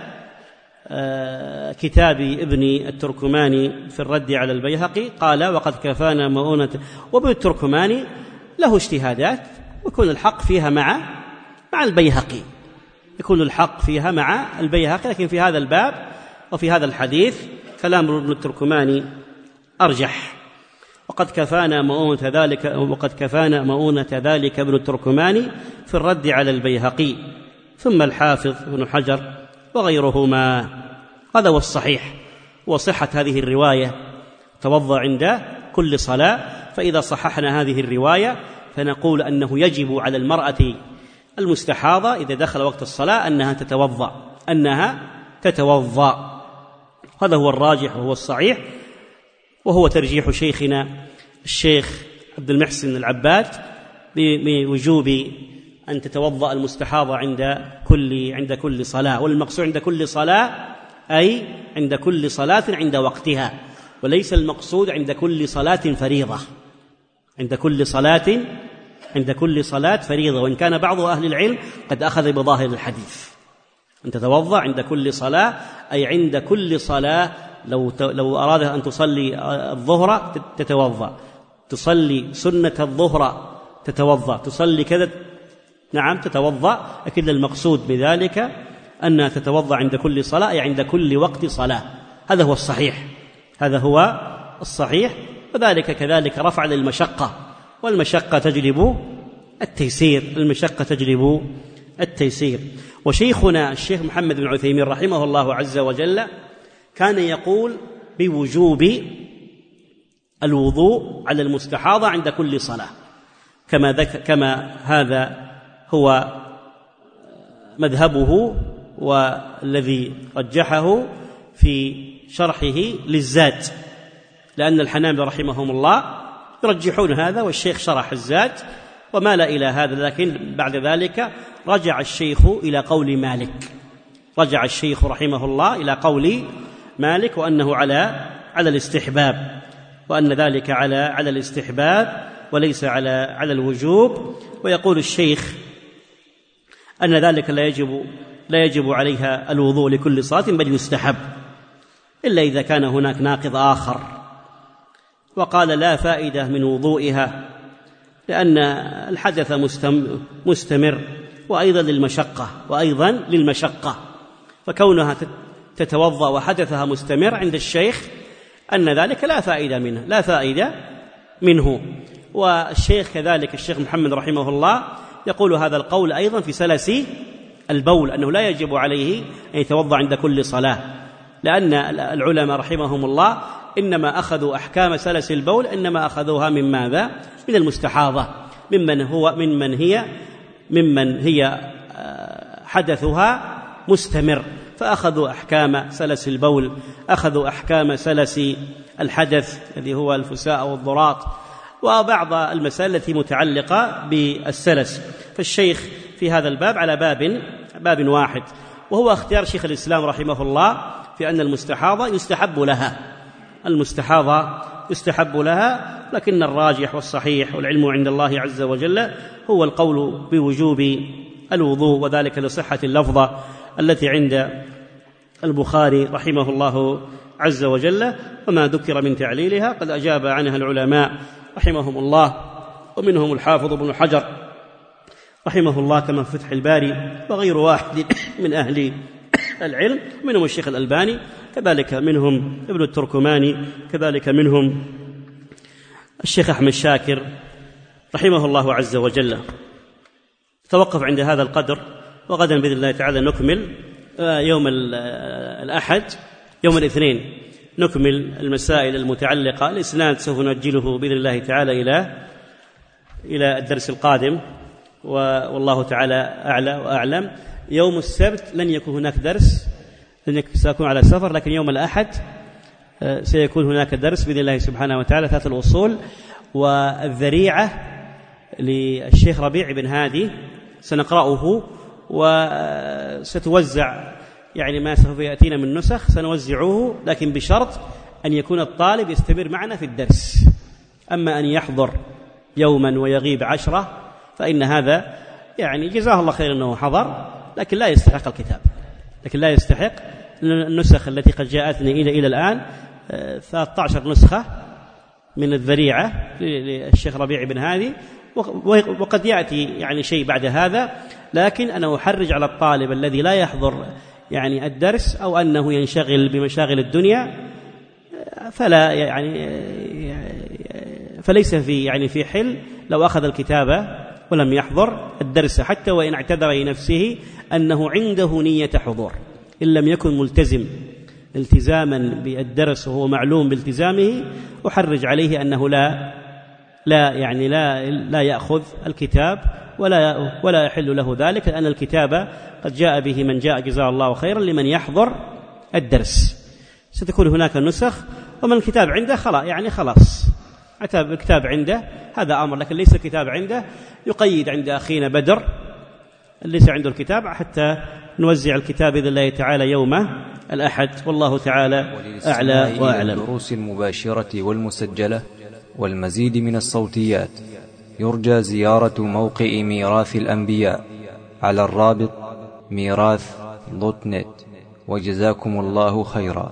S3: كتاب ابن التركماني في الرد على البيهقي. قال: وقد كفانا مؤونة. وابن التركماني له اجتهادات ويكون الحق فيها مع مع البيهقي، يكون الحق فيها مع البيهقي، لكن في هذا الباب وفي هذا الحديث كلام ابن التركماني أرجح. وقد كفانا مؤونة ذلك وقد كفانا مؤونة ذلك ابن التركماني في الرد على البيهقي، ثم الحافظ ابن حجر وغيرهما. هذا هو الصحيح وصحة هذه الرواية، توضأ عند كل صلاة. فإذا صححنا هذه الرواية فنقول أنه يجب على المرأة المستحاضة إذا دخل وقت الصلاة أنها تتوضأ أنها تتوضأ هذا هو الراجح وهو الصحيح، وهو ترجيح شيخنا الشيخ عبد المحسن العباد بوجوب أن تتوضأ المستحاضة عند كل عند كل صلاة. والمقصود عند كل صلاة أي عند كل صلاة عند وقتها، وليس المقصود عند كل صلاة فريضة. عند كل صلاة عند كل صلاة فريضة، وإن كان بعض أهل العلم قد أخذ بظاهر الحديث أن تتوضأ عند كل صلاة، أي عند كل صلاة. لو لو أراد أن تصلي الظهر تتوضأ، تصلي سنة الظهر تتوضأ، تصلي كذا نعم تتوضأ، لكن المقصود بذلك أنها تتوضأ عند كل صلاة أي عند كل وقت صلاة. هذا هو الصحيح، هذا هو الصحيح. وذلك كذلك رفع للمشقة، والمشقة تجلب التيسير، المشقة تجلب التيسير. وشيخنا الشيخ محمد بن عثيمين رحمه الله عز وجل كان يقول بوجوب الوضوء على المستحاضة عند كل صلاة، كما ذك كما هذا هو مذهبه والذي رجحه في شرحه للزاد، لأن الحنابلة رحمهم الله يرجحون هذا، والشيخ شرح الزاد ومال إلى هذا. لكن بعد ذلك رجع الشيخ إلى قول مالك، رجع الشيخ رحمه الله إلى قول مالك، وأنه على على الاستحباب، وأن ذلك على على الاستحباب وليس على على الوجوب. ويقول الشيخ أن ذلك لا يجب لا يجب عليها الوضوء لكل صلاة، بل يستحب، إلا إذا كان هناك ناقض آخر وقال لا فائدة من وضوئها لأن الحدث مستمر وأيضا للمشقة وأيضا للمشقة فكونها تتوضأ وحدثها مستمر عند الشيخ أن ذلك لا فائدة منه لا فائدة منه. والشيخ كذلك الشيخ محمد رحمه الله يقول هذا القول أيضا في سلس البول أنه لا يجب عليه أن يتوضأ عند كل صلاة، لأن العلماء رحمهم الله إنما أخذوا أحكام سلس البول إنما أخذوها من ماذا؟ من المستحاضة ممن هو ممن هي ممن هي حدثها مستمر، فأخذوا أحكام سلس البول، أخذوا أحكام سلس الحدث الذي هو الفساء أو الضراط وبعض المسائل التي متعلقة بالسلس. فالشيخ في هذا الباب على باب باب واحد، وهو اختيار شيخ الإسلام رحمه الله في أن المستحاضة يستحب لها المستحاضة يستحب لها لكن الراجح والصحيح والعلم عند الله عز وجل هو القول بوجوب الوضوء، وذلك لصحة اللفظة التي عند البخاري رحمه الله عز وجل، وما ذكر من تعليلها قد أجاب عنها العلماء رحمهم الله، ومنهم الحافظ ابن حجر رحمه الله كما في فتح الباري وغير واحد من أهل العلم، منهم الشيخ الألباني كذلك، منهم ابن التركماني كذلك، منهم الشيخ أحمد شاكر رحمه الله عز وجل. توقف عند هذا القدر، وغدا بإذن الله تعالى نكمل يوم الأحد يوم الاثنين نكمل المسائل المتعلقة. الإسناد سوف نؤجله بإذن الله تعالى إلى إلى الدرس القادم، والله تعالى أعلى وأعلم. يوم السبت لن يكون هناك درس لأنك سأكون على سفر، لكن يوم الأحد سيكون هناك درس بإذن الله سبحانه وتعالى ثلاث الأصول والذريعة للشيخ ربيع بن هادي سنقرأه، وستوزع يعني ما سوف يأتينا من نسخ سنوزعه، لكن بشرط أن يكون الطالب يستمر معنا في الدرس. أما أن يحضر يوما ويغيب عشرة فإن هذا يعني جزاه الله خير أنه حضر لكن لا يستحق الكتاب، لكن لا يستحق النسخ التي قد جاءتني إلى إلى الآن ثلاثة عشر نسخة من الذريعة للشيخ ربيع بن هادي، وقد يأتي يعني شيء بعد هذا، لكن أنا أحرج على الطالب الذي لا يحضر يعني الدرس أو أنه ينشغل بمشاغل الدنيا فلا يعني فليس في يعني في حل لو أخذ الكتابة ولم يحضر الدرس، حتى وإن اعتذر لنفسه أنه عنده نية حضور، إن لم يكن ملتزم التزاما بالدرس وهو معلوم بالتزامه، أحرج عليه أنه لا لا يعني لا لا يأخذ الكتاب ولا ولا يحل له ذلك، لأن الكتاب قد جاء به من جاء جزاه الله خيرا لمن يحضر الدرس. ستكون هناك نسخ، ومن الكتاب عنده خلاص يعني خلاص الكتاب عنده هذا أمر، لكن ليس الكتاب عنده يقيد عند أخينا بدر ليس عنده الكتاب حتى نوزع الكتاب بإذن الله تعالى يوم الأحد، والله تعالى أعلى وأعلم.
S1: الدروس المباشرة والمسجلة والمزيد من الصوتيات يرجى زيارة موقع ميراث الأنبياء على الرابط ميراث دوت نت، وجزاكم الله خيرا.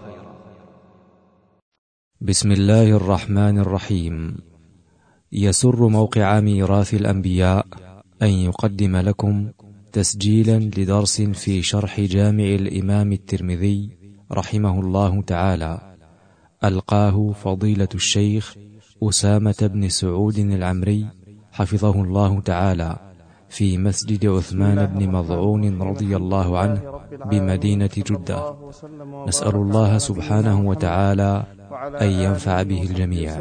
S1: بسم الله الرحمن الرحيم. يسر موقع ميراث الأنبياء أن يقدم لكم تسجيلا لدرس في شرح جامع الإمام الترمذي رحمه الله تعالى، ألقاه فضيلة الشيخ أسامة بن سعود العمري حفظه الله تعالى في مسجد عثمان بن مظعون رضي الله عنه بمدينة جدة. نسأل الله سبحانه وتعالى أن ينفع به الجميع.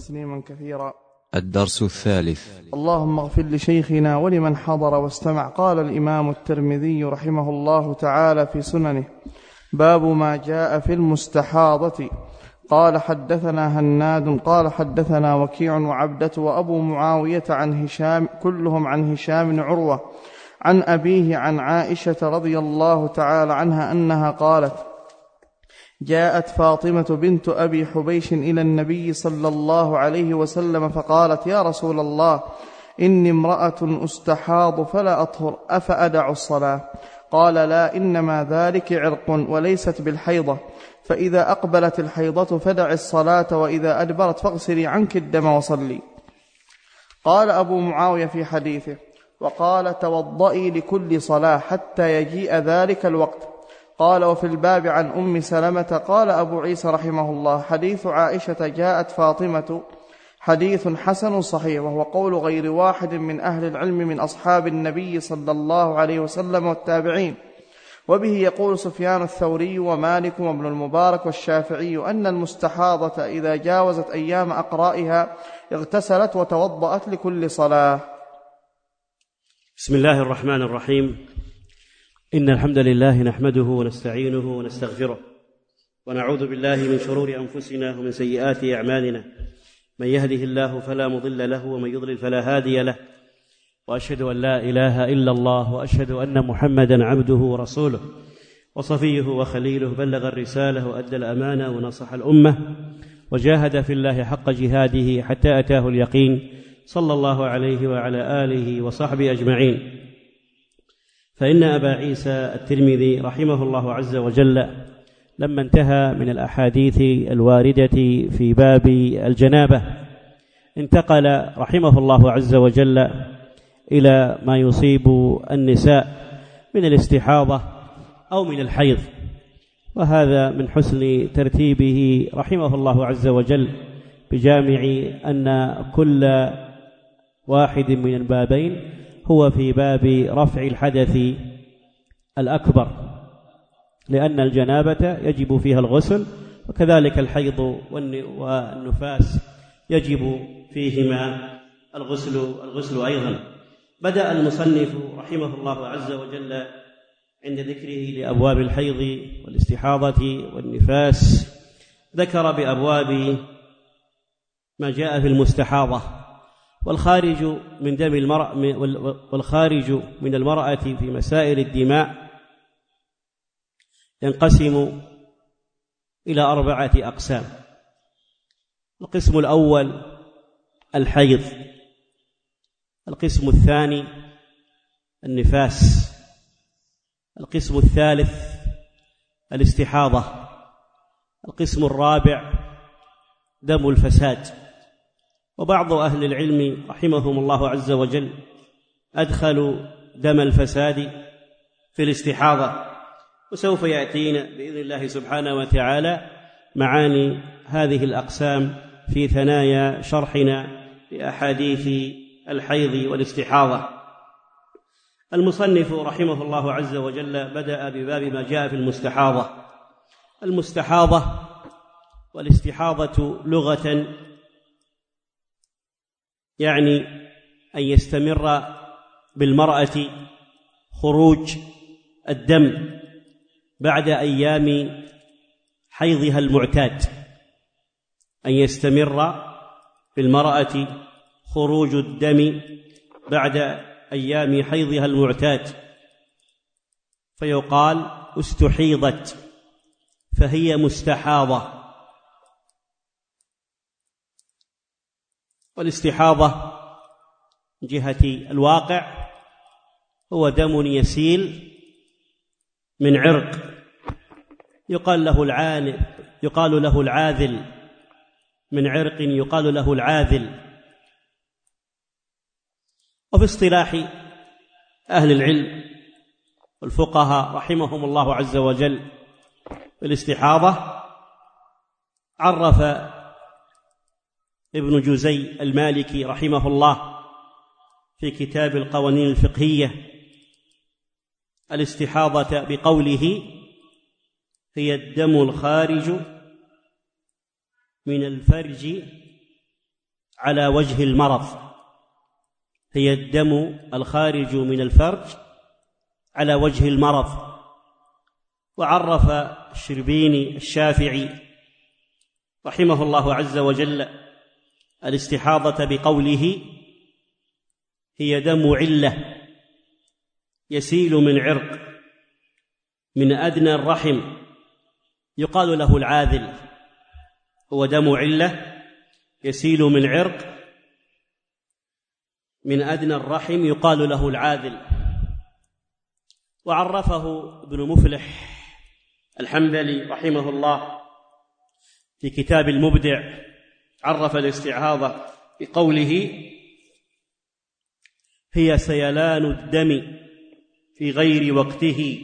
S1: الدرس الثالث.
S2: اللهم اغفر لشيخنا ولمن حضر واستمع. قال الإمام الترمذي رحمه الله تعالى في سننه: باب ما جاء في المستحاضة. قال حدثنا هناد قال حدثنا وكيع وعبدة وأبو معاوية عن هشام كلهم عن هشام عروة عن أبيه عن عائشة رضي الله تعالى عنها أنها قالت: جاءت فاطمة بنت أبي حبيش إلى النبي صلى الله عليه وسلم فقالت: يا رسول الله، إني امرأة أستحاض فلا أطهر أفأدع الصلاة؟ قال لا، إنما ذلك عرق وليست بالحيضة، فإذا أقبلت الحيضة فدع الصلاة، وإذا أدبرت فاغسلي عنك الدم وصلي. قال أبو معاوية في حديثه: وقال توضئي لكل صلاة حتى يجيء ذلك الوقت. قال وفي الباب عن أم سلمة قال أبو عيسى رحمه الله: حديث عائشة جاءت فاطمة حديث حسن صحيح، وهو قول غير واحد من أهل العلم من أصحاب النبي صلى الله عليه وسلم والتابعين. وبه يقول سفيان الثوري ومالك وابن المبارك والشافعي أن المستحاضة إذا جاوزت أيام أقرائها اغتسلت وتوضأت لكل صلاة.
S3: بسم الله الرحمن الرحيم. إن الحمد لله نحمده ونستعينه ونستغفره، ونعوذ بالله من شرور أنفسنا ومن سيئات أعمالنا، من يهده الله فلا مضل له ومن يضلل فلا هادي له، وأشهد أن لا إله إلا الله، وأشهد أن محمدا عبده ورسوله وصفيه وخليله، بلغ الرسالة وأدى الأمانة ونصح الأمة وجاهد في الله حق جهاده حتى أتاه اليقين، صلى الله عليه وعلى آله وصحبه أجمعين. فإن أبا عيسى الترمذي رحمه الله عز وجل لما انتهى من الأحاديث الواردة في باب الجنابة انتقل رحمه الله عز وجل إلى ما يصيب النساء من الاستحاضة أو من الحيض، وهذا من حسن ترتيبه رحمه الله عز وجل بجامع أن كل واحد من البابين هو في باب رفع الحدث الأكبر، لأن الجنابة يجب فيها الغسل، وكذلك الحيض والنفاس يجب فيهما الغسل الغسل أيضا. بدأ المصنف رحمه الله عز وجل عند ذكره لأبواب الحيض والاستحاضة والنفاس ذكر بأبواب ما جاء في المستحاضة، والخارج من دم المرأة والخارج من المرأة في مسائل الدماء ينقسم إلى أربعة أقسام. القسم الأول الحيض، القسم الثاني النفاس، القسم الثالث الاستحاضة، القسم الرابع دم الفساد. وبعض أهل العلم رحمهم الله عز وجل أدخلوا دم الفساد في الاستحاضة، وسوف يأتينا بإذن الله سبحانه وتعالى معاني هذه الأقسام في ثنايا شرحنا لأحاديث الحيض والاستحاضة. المصنف رحمه الله عز وجل بدأ بباب ما جاء في المستحاضة. المستحاضة والاستحاضة لغة يعني أن يستمر بالمرأة خروج الدم بعد أيام حيضها المعتاد، أن يستمر بالمرأة خروج الدم بعد أيام حيضها المعتاد، فيقال استحيضت فهي مستحاضة. والاستحاضة من جهة الواقع هو دم يسيل من عرق يقال له العانذ يقال له العاذل من عرق يقال له العاذل. وفي اصطلاح أهل العلم والفقهاء رحمهم الله عز وجل بالاستحاضة عرف ابن جزي المالكي رحمه الله في كتاب القوانين الفقهية الاستحاضة بقوله: هي الدم الخارج من الفرج على وجه المرض. هي الدم الخارج من الفرج على وجه المرض. وعرف الشربيني الشافعي رحمه الله عز وجل الاستحاضة بقوله: هي دم علة يسيل من عرق من أدنى الرحم يقال له العاذل. هو دم علة يسيل من عرق من أدنى الرحم يقال له العاذل. وعرفه ابن مفلح الحنبلي رحمه الله في كتاب المبدع، عرف الاستعاضة بقوله: هي سيلان الدم في غير وقته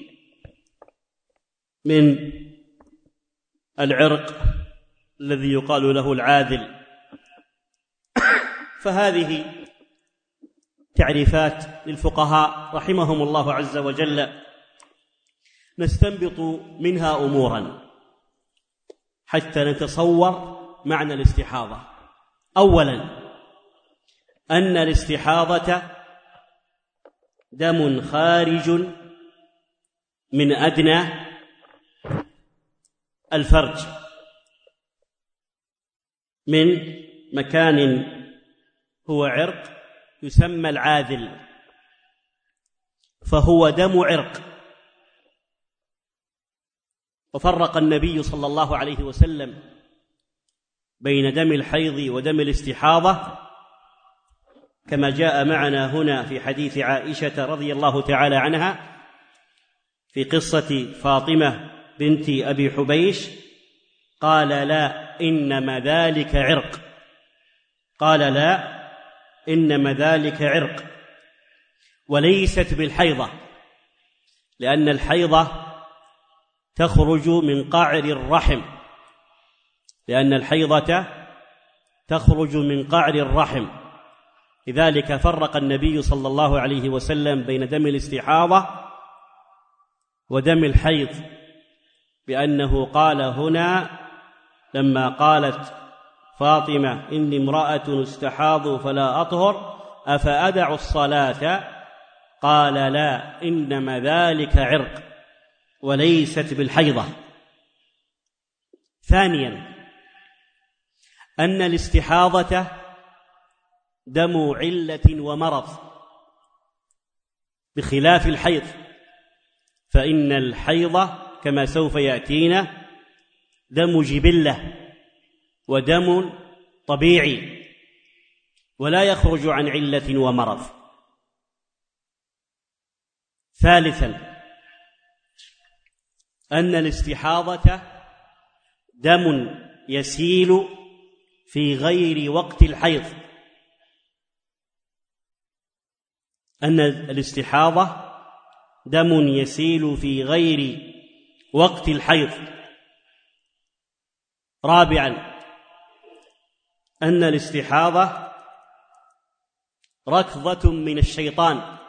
S3: من العرق الذي يقال له العاذل. فهذه تعريفات للفقهاء رحمهم الله عز وجل، نستنبط منها أمورا حتى نتصور معنى الاستحاضة. أولا، أن الاستحاضة دم خارج من أدنى الفرج، من مكان هو عرق يسمى العاذل، فهو دم عرق. وفرق النبي صلى الله عليه وسلم بين دم الحيض ودم الاستحاضة كما جاء معنا هنا في حديث عائشة رضي الله تعالى عنها في قصة فاطمة بنت أبي حبيش، قال: لا إنما ذلك عرق. قال: لا إنما ذلك عرق، وليست بالحيضة، لأن الحيضة تخرج من قعر الرحم، لأن الحيضة تخرج من قعر الرحم. لذلك فرق النبي صلى الله عليه وسلم بين دم الاستحاضة ودم الحيض، بأنه قال هنا لما قالت فاطمة: إني امرأة استحاض فلا أطهر أفأدع الصلاة؟ قال: لا إنما ذلك عرق وليست بالحيضة. ثانيا، أن الاستحاضة دم علة ومرض بخلاف الحيض، فإن الحيض كما سوف يأتينا دم جبلة ودم طبيعي، ولا يخرج عن علة ومرض. ثالثا، أن الاستحاضة دم يسيل في غير وقت الحيض، أن الاستحاضة دم يسيل في غير وقت الحيض. رابعا، أن الاستحاضة ركضة من الشيطان،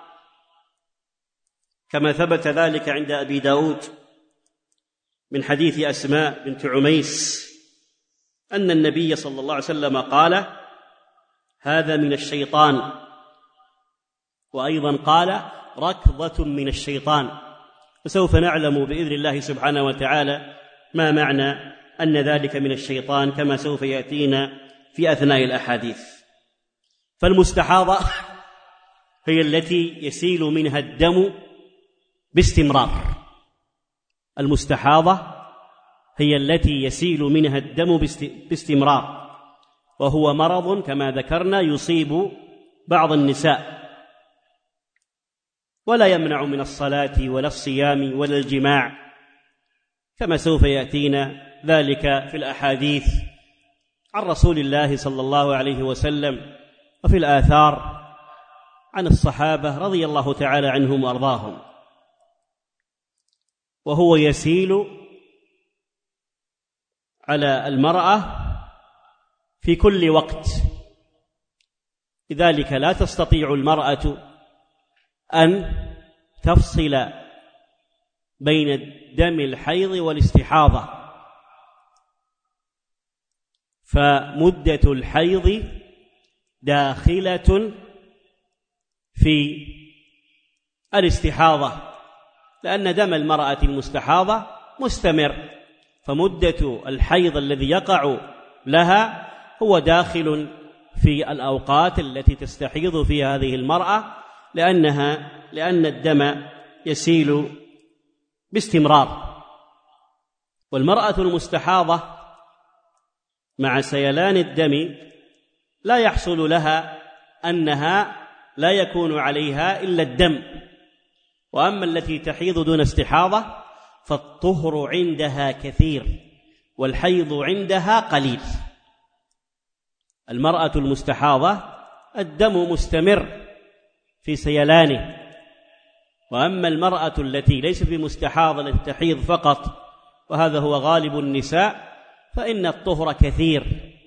S3: كما ثبت ذلك عند أبي داود من حديث أسماء بنت عميس أن النبي صلى الله عليه وسلم قال: هذا من الشيطان، وأيضا قال: ركضة من الشيطان. وسوف نعلم بإذن الله سبحانه وتعالى ما معنى أن ذلك من الشيطان كما سوف يأتينا في أثناء الأحاديث. فالمستحاضة هي التي يسيل منها الدم باستمرار، المستحاضة هي التي يسيل منها الدم باستمرار، وهو مرض كما ذكرنا يصيب بعض النساء، ولا يمنع من الصلاة ولا الصيام ولا الجماع، كما سوف يأتينا ذلك في الأحاديث عن رسول الله صلى الله عليه وسلم وفي الآثار عن الصحابة رضي الله تعالى عنهم وأرضاهم. وهو يسيل على المرأة في كل وقت، لذلك لا تستطيع المرأة أن تفصل بين دم الحيض والاستحاضة، فمدة الحيض داخلة في الاستحاضة، لأن دم المرأة المستحاضة مستمر، فمدة الحيض الذي يقع لها هو داخل في الأوقات التي تستحيض فيها هذه المرأة، لأنها لأن الدم يسيل باستمرار. والمرأة المستحاضة مع سيلان الدم لا يحصل لها أنها لا يكون عليها إلا الدم. وأما التي تحيض دون استحاضة فالطهر عندها كثير والحيض عندها قليل. المرأة المستحاضة الدم مستمر في سيلانه، وأما المرأة التي ليست بمستحاضة التي تحيض فقط، وهذا هو غالب النساء، فإن الطهر كثير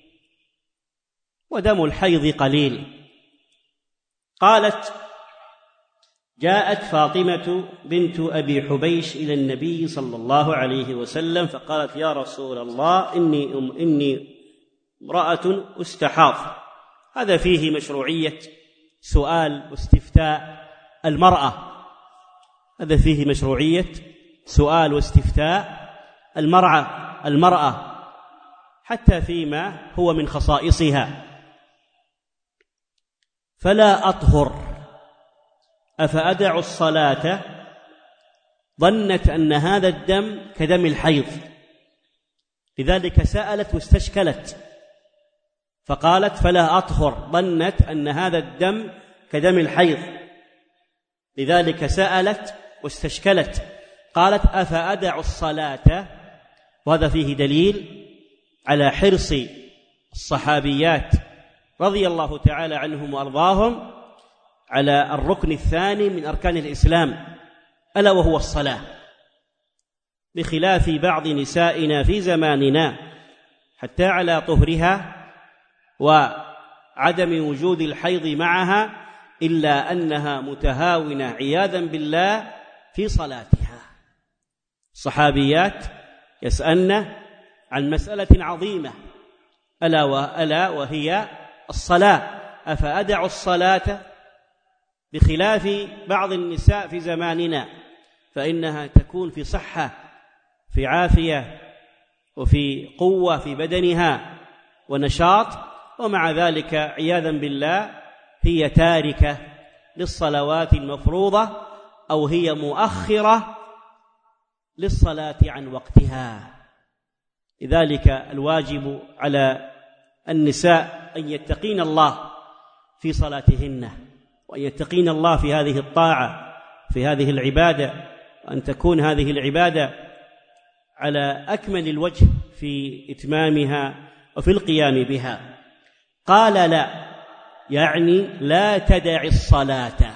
S3: ودم الحيض قليل. قالت: جاءت فاطمة بنت أبي حبيش إلى النبي صلى الله عليه وسلم فقالت: يا رسول الله إني, أم إني امرأة استحاض. هذا فيه مشروعية سؤال واستفتاء المرأة، هذا فيه مشروعية سؤال واستفتاء المرأة المرأة حتى فيما هو من خصائصها. فلا أطهر أفأدع الصلاة، ظنت أن هذا الدم كدم الحيض، لذلك سألت واستشكلت فقالت: فلا أطهر، ظنت أن هذا الدم كدم الحيض، لذلك سألت واستشكلت. قالت: أفأدع الصلاة. وهذا فيه دليل على حرص الصحابيات رضي الله تعالى عنهم وأرضاهم على الركن الثاني من أركان الإسلام، ألا وهو الصلاة، بخلاف بعض نسائنا في زماننا حتى على طهرها وعدم وجود الحيض معها، إلا أنها متهاونة عياذا بالله في صلاتها. الصحابيات يسألن عن مسألة عظيمة ألا وألا وهي الصلاة، أفأدع الصلاة، بخلاف بعض النساء في زماننا فإنها تكون في صحة، في عافية، وفي قوة في بدنها ونشاط، ومع ذلك عياذا بالله هي تاركة للصلوات المفروضة أو هي مؤخرة للصلاة عن وقتها. لذلك الواجب على النساء أن يتقين الله في صلاتهن، وأن يتقين الله في هذه الطاعة، في هذه العبادة، وأن تكون هذه العبادة على أكمل الوجه في إتمامها وفي القيام بها. قال: لا، يعني لا تدع الصلاة،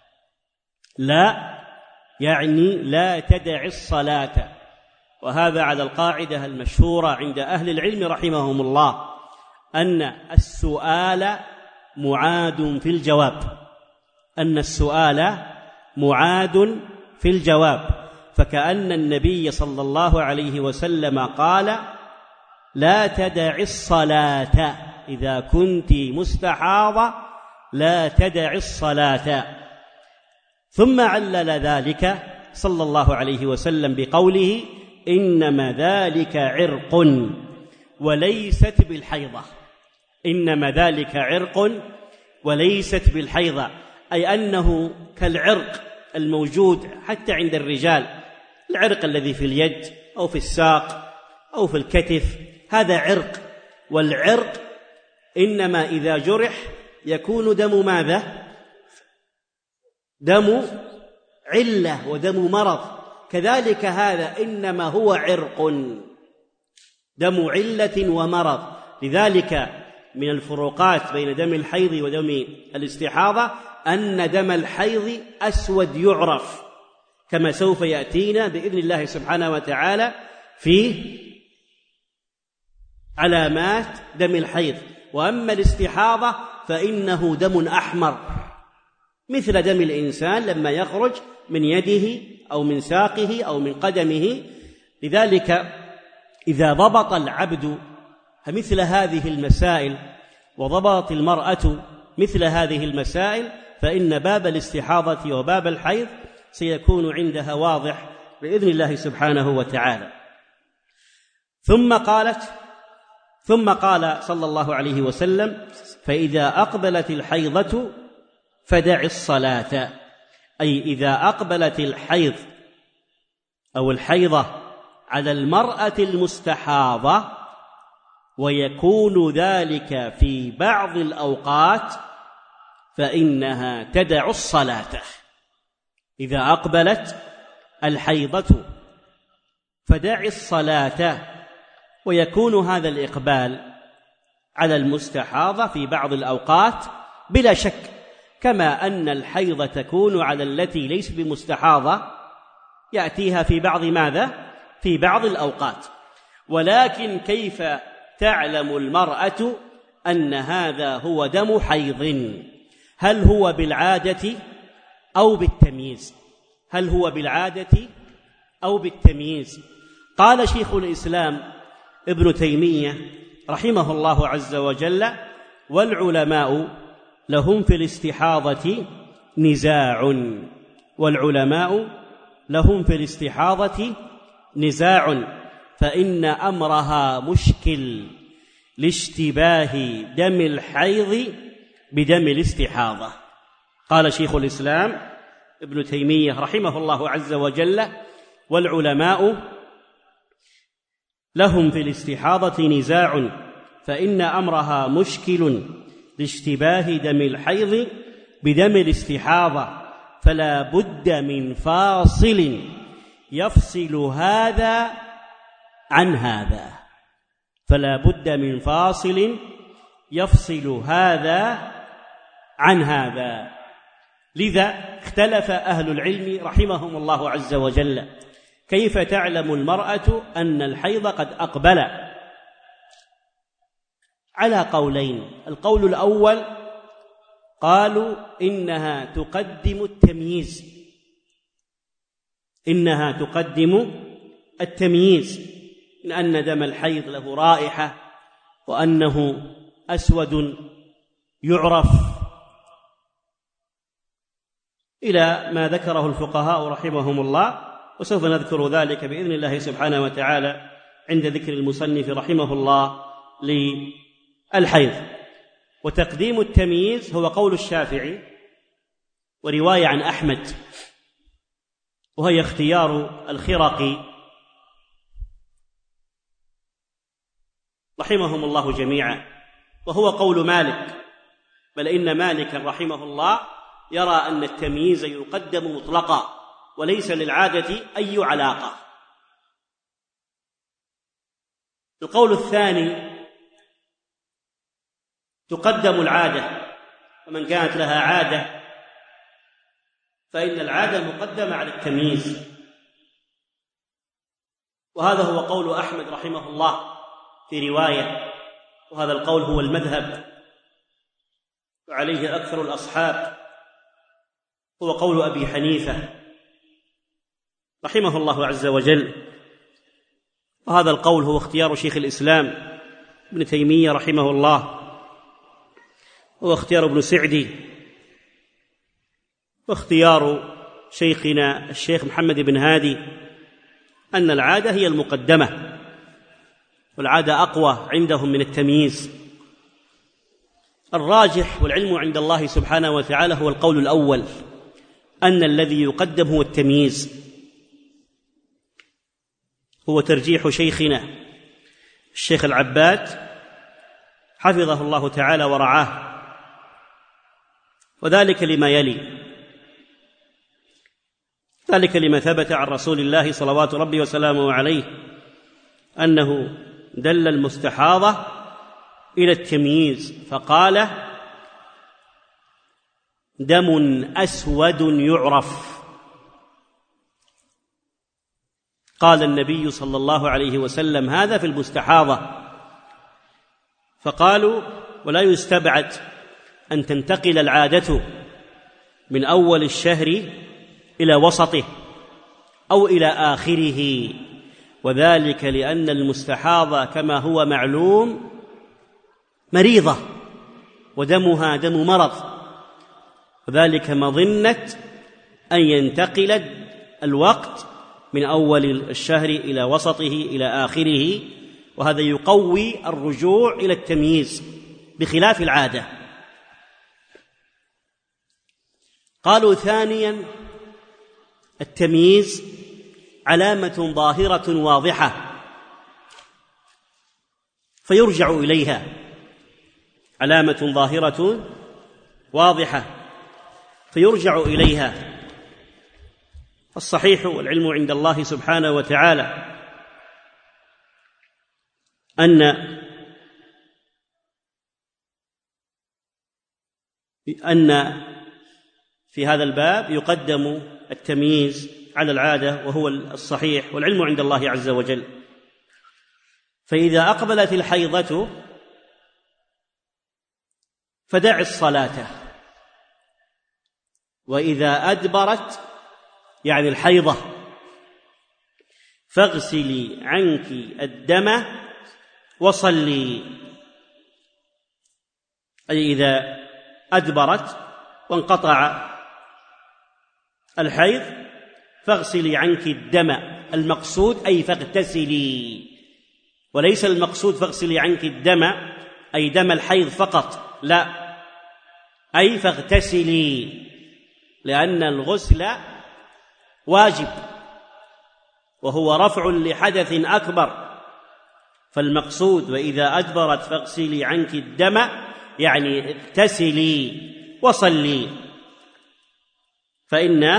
S3: لا يعني لا تدع الصلاة. وهذا على القاعدة المشهورة عند أهل العلم رحمهم الله أن السؤال معاد في الجواب، أن السؤال معاد في الجواب. فكأن النبي صلى الله عليه وسلم قال: لا تدع الصلاة، إذا كنت مستحاضة لا تدع الصلاة. ثم علل ذلك صلى الله عليه وسلم بقوله: إنما ذلك عرق وليست بالحيضة. إنما ذلك عرق وليست بالحيضة، أي أنه كالعرق الموجود حتى عند الرجال، العرق الذي في اليد أو في الساق أو في الكتف، هذا عرق. والعرق إنما إذا جرح يكون دم ماذا؟ دم علة ودم مرض. كذلك هذا إنما هو عرق، دم علة ومرض. لذلك من الفروقات بين دم الحيض ودم الاستحاضة أن دم الحيض أسود يعرف، كما سوف يأتينا بإذن الله سبحانه وتعالى في علامات دم الحيض. وأما الاستحاضة فإنه دم أحمر، مثل دم الإنسان لما يخرج من يده أو من ساقه أو من قدمه. لذلك إذا ضبط العبد مثل هذه المسائل وضبطت المرأة مثل هذه المسائل، فإن باب الاستحاضة وباب الحيض سيكون عندها واضح بإذن الله سبحانه وتعالى. ثم قالت ثم قال صلى الله عليه وسلم: فإذا أقبلت الحيضة فدع الصلاة، أي إذا أقبلت الحيض أو الحيضة على المرأة المستحاضة، ويكون ذلك في بعض الأوقات، فإنها تدع الصلاة. إذا أقبلت الحيضة فدع الصلاة. ويكون هذا الإقبال على المستحاضة في بعض الأوقات بلا شك، كما أن الحيض تكون على التي ليس بمستحاضة، يأتيها في بعض ماذا؟ في بعض الأوقات. ولكن كيف تعلم المرأة أن هذا هو دم حيض؟ هل هو بالعادة أو بالتمييز؟ هل هو بالعادة أو بالتمييز؟ قال شيخ الإسلام ابن تيمية رحمه الله عز وجل: والعلماء لهم في الاستحاضة نزاع والعلماء لهم في الاستحاضة نزاع فإن أمرها مشكل لاشتباه دم الحيض بدم الاستحاضة. قال شيخ الإسلام ابن تيمية رحمه الله عز وجل: والعلماء لهم في الاستحاضة نزاع فإن أمرها مشكل لاشتباه دم الحيض بدم الاستحاضة، فلا بد من فاصل يفصل هذا عن هذا فلا بد من فاصل يفصل هذا عن هذا. لذا اختلف أهل العلم رحمهم الله عز وجل كيف تعلم المرأة أن الحيض قد أقبل، على قولين. القول الأول قالوا إنها تقدم التمييز إنها تقدم التمييز من أن دم الحيض له رائحة وأنه أسود يعرف، إلى ما ذكره الفقهاء رحمهم الله، وسوف نذكر ذلك بإذن الله سبحانه وتعالى عند ذكر المصنف رحمه الله للحيض. وتقديم التمييز هو قول الشافعي ورواية عن أحمد، وهي اختيار الخرقي رحمهم الله جميعا، وهو قول مالك، بل إن مالكا رحمه الله يرى أن التمييز يقدم مطلقا وليس للعادة أي علاقة. القول الثاني تقدم العادة، ومن كانت لها عادة فإن العادة مقدمة على التمييز، وهذا هو قول أحمد رحمه الله في رواية، وهذا القول هو المذهب وعليه أكثر الأصحاب، هو قول أبي حنيفة رحمه الله عز وجل، وهذا القول هو اختيار شيخ الإسلام ابن تيمية رحمه الله، هو اختيار ابن سعدي، واختيار شيخنا الشيخ محمد بن هادي أن العادة هي المقدمة، والعادة أقوى عندهم من التمييز. الراجح والعلم عند الله سبحانه وتعالى هو القول الأول، أن الذي يقدم هو التمييز، هو ترجيح شيخنا الشيخ العباد حفظه الله تعالى ورعاه، وذلك لما يلي: ذلك لما ثبت عن رسول الله صلوات ربي وسلامه عليه أنه دل المستحاضة إلى التمييز فقال: دم أسود يعرف. قال النبي صلى الله عليه وسلم هذا في المستحاضة، فقالوا: ولا يستبعد أن تنتقل العادة من أول الشهر إلى وسطه أو إلى آخره، وذلك لأن المستحاضة كما هو معلوم مريضة ودمها دم مرض، وذلك مظنة أن ينتقل الوقت من أول الشهر إلى وسطه إلى آخره، وهذا يقوي الرجوع إلى التمييز بخلاف العادة. قالوا ثانيا: التمييز علامة ظاهرة واضحة فيرجع إليها، علامة ظاهرة واضحة فيرجع إليها. الصحيح والعلم عند الله سبحانه وتعالى أن أن في هذا الباب يقدم التمييز على العادة، وهو الصحيح، والعلم عند الله عز وجل. فإذا أقبلت الحيضة فدع الصلاة، وإذا أدبرت يعني الحيضة فاغسلي عنك الدم وصلي. أي إذا أدبرت وانقطع الحيض فاغسلي عنك الدم، المقصود أي فاغتسلي، وليس المقصود فاغسلي عنك الدم أي دم الحيض فقط، لا، أي فاغتسلي، لأن الغسل واجب وهو رفع لحدث أكبر. فالمقصود وإذا أدبرت فاغسلي عنك الدم يعني اغتسلي وصلي، فإن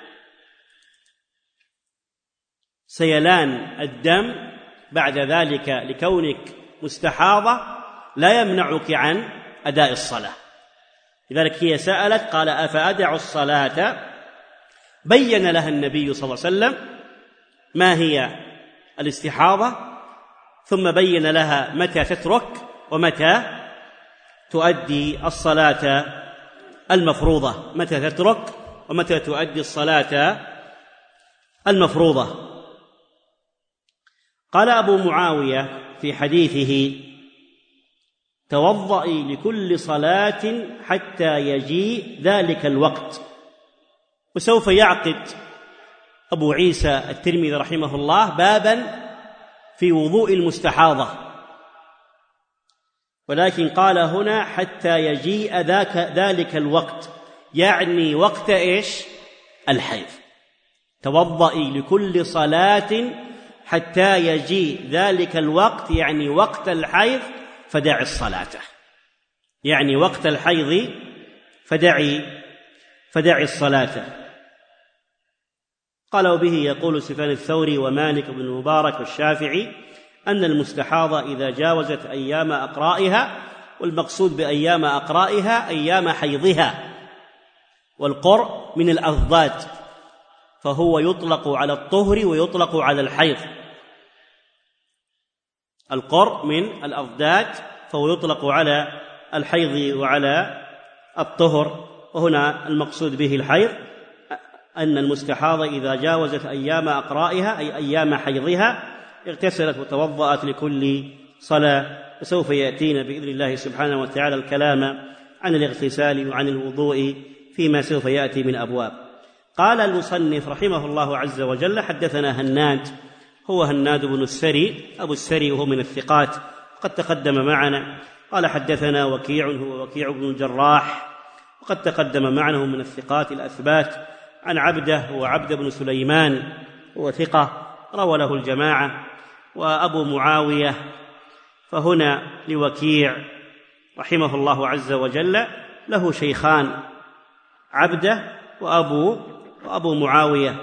S3: سيلان الدم بعد ذلك لكونك مستحاضة لا يمنعك عن أداء الصلاة. لذلك هي سألت قال أفأدع الصلاة؟ بين لها النبي صلى الله عليه وسلم ما هي الاستحاضة، ثم بين لها متى تترك ومتى تؤدي الصلاة المفروضة، متى تترك ومتى تؤدي الصلاة المفروضة. قال أبو معاوية في حديثه توضئي لكل صلاة حتى يجيء ذلك الوقت. وسوف يعقد أبو عيسى الترمذي رحمه الله بابا في وضوء المستحاضة، ولكن قال هنا حتى يجيء ذاك ذلك الوقت، يعني وقت إيش؟ الحيض. توضئي لكل صلاة حتى يجيء ذلك الوقت، يعني وقت الحيض فدعي الصلاة، يعني وقت الحيض فدعي فدعي الصلاة. قال وبه يقول سفيان الثوري ومالك بن المبارك والشافعي أن المستحاضة إذا جاوزت أيام أقرائها، والمقصود بأيام أقرائها أيام حيضها، والقرء من الأضداد فهو يطلق على الطهر ويطلق على الحيض. القرء من الأضداد فهو يطلق على الحيض وعلى الطهر، وهنا المقصود به الحيض، أن المستحاضة إذا جاوزت أيام أقرائها أي أيام حيضها اغتسلت وتوضأت لكل صلاة. وسوف يأتينا بإذن الله سبحانه وتعالى الكلام عن الاغتسال وعن الوضوء فيما سوف يأتي من أبواب. قال المصنف رحمه الله عز وجل حدثنا هناد، هو هناد بن السري أبو السري وهو من الثقات قد تقدم معنا. قال حدثنا وكيع هو وكيع بن الجراح وقد تقدم معنا من الثقات الأثبات، عن عبده وعبد بن سليمان هو ثقة روى له الجماعة. وأبو معاوية فهنا لوكيع رحمه الله عز وجل له شيخان، عبده وأبو وأبو معاوية.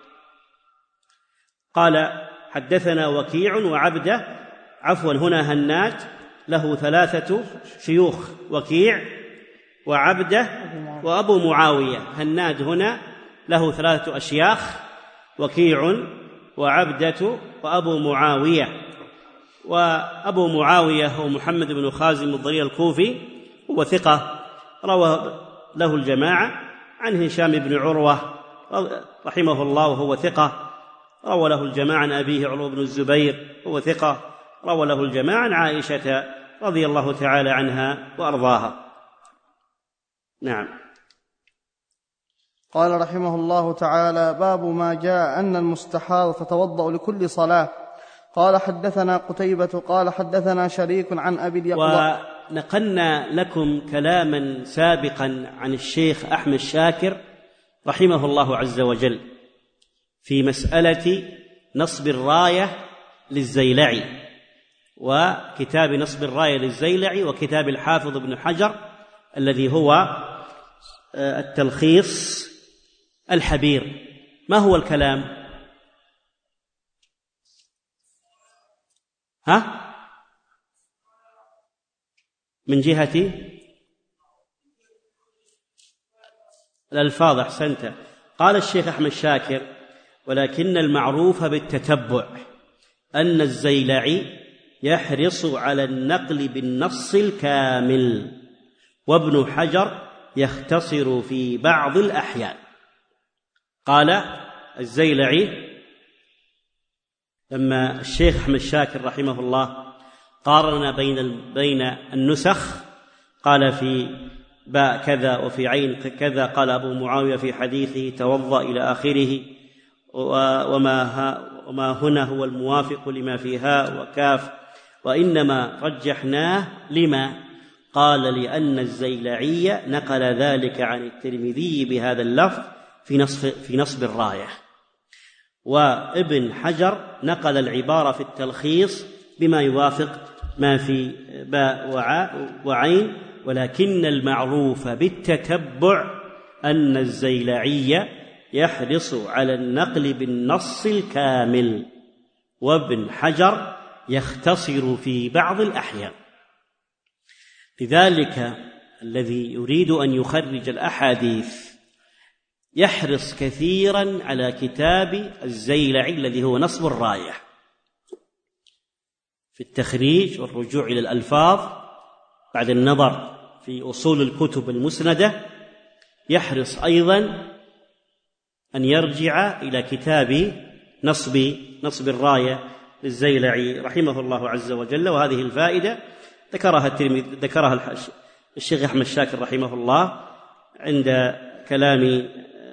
S3: قال حدثنا وكيع وعبده، عفوا هنا هناد له ثلاثة شيوخ، وكيع وعبده وأبو معاوية. هناد هنا له ثلاثة أشياخ، وكيع وعبدة وأبو معاوية. وأبو معاوية هو محمد بن خازم الضرير الكوفي، هو ثقة روى له الجماعة. عن هشام بن عروة رحمه الله وهو ثقة روى له الجماعة. عن أبيه عروة بن الزبير هو ثقة روى له الجماعة. عن عائشة رضي الله تعالى عنها وأرضاها. نعم.
S2: قال رحمه الله تعالى باب ما جاء أن المستحاضة تتوضأ لكل صلاة. قال حدثنا قتيبة قال حدثنا شريك عن أبي اليقظة.
S3: ونقلنا لكم كلاما سابقا عن الشيخ أحمد شاكر رحمه الله عز وجل في مسألة نصب الراية للزيلعي، وكتاب نصب الراية للزيلعي، وكتاب الحافظ ابن حجر الذي هو التلخيص الحبير. ما هو الكلام؟ ها؟ من جهة الألفاظ. أحسنت. قال الشيخ أحمد شاكر: ولكن المعروف بالتتبع أن الزيلعي يحرص على النقل بالنص الكامل، وابن حجر يختصر في بعض الأحيان. قال الزيلعي لما الشيخ أحمد شاكر رحمه الله قارن بين بين النسخ، قال في باء كذا وفي عين كذا، قال أبو معاوية في حديثه توضأ إلى آخره، وما, وما هنا هو الموافق لما في هاء وكاف، وإنما رجحناه لما قال لأن الزيلعي نقل ذلك عن الترمذي بهذا اللفظ في نصب, في نصب الراية، وابن حجر نقل العبارة في التلخيص بما يوافق ما في باء وعين. ولكن المعروف بالتتبع أن الزيلعي يحرص على النقل بالنص الكامل، وابن حجر يختصر في بعض الأحيان. لذلك الذي يريد أن يخرج الأحاديث يحرص كثيرا على كتاب الزيلعي الذي هو نصب الراية في التخريج والرجوع إلى الألفاظ بعد النظر في أصول الكتب المسندة. يحرص أيضا أن يرجع إلى كتاب نصب نصب الراية للزيلعي رحمه الله عز وجل. وهذه الفائدة ذكرها الترمذي ذكرها الشيخ أحمد شاكر رحمه الله عند كلام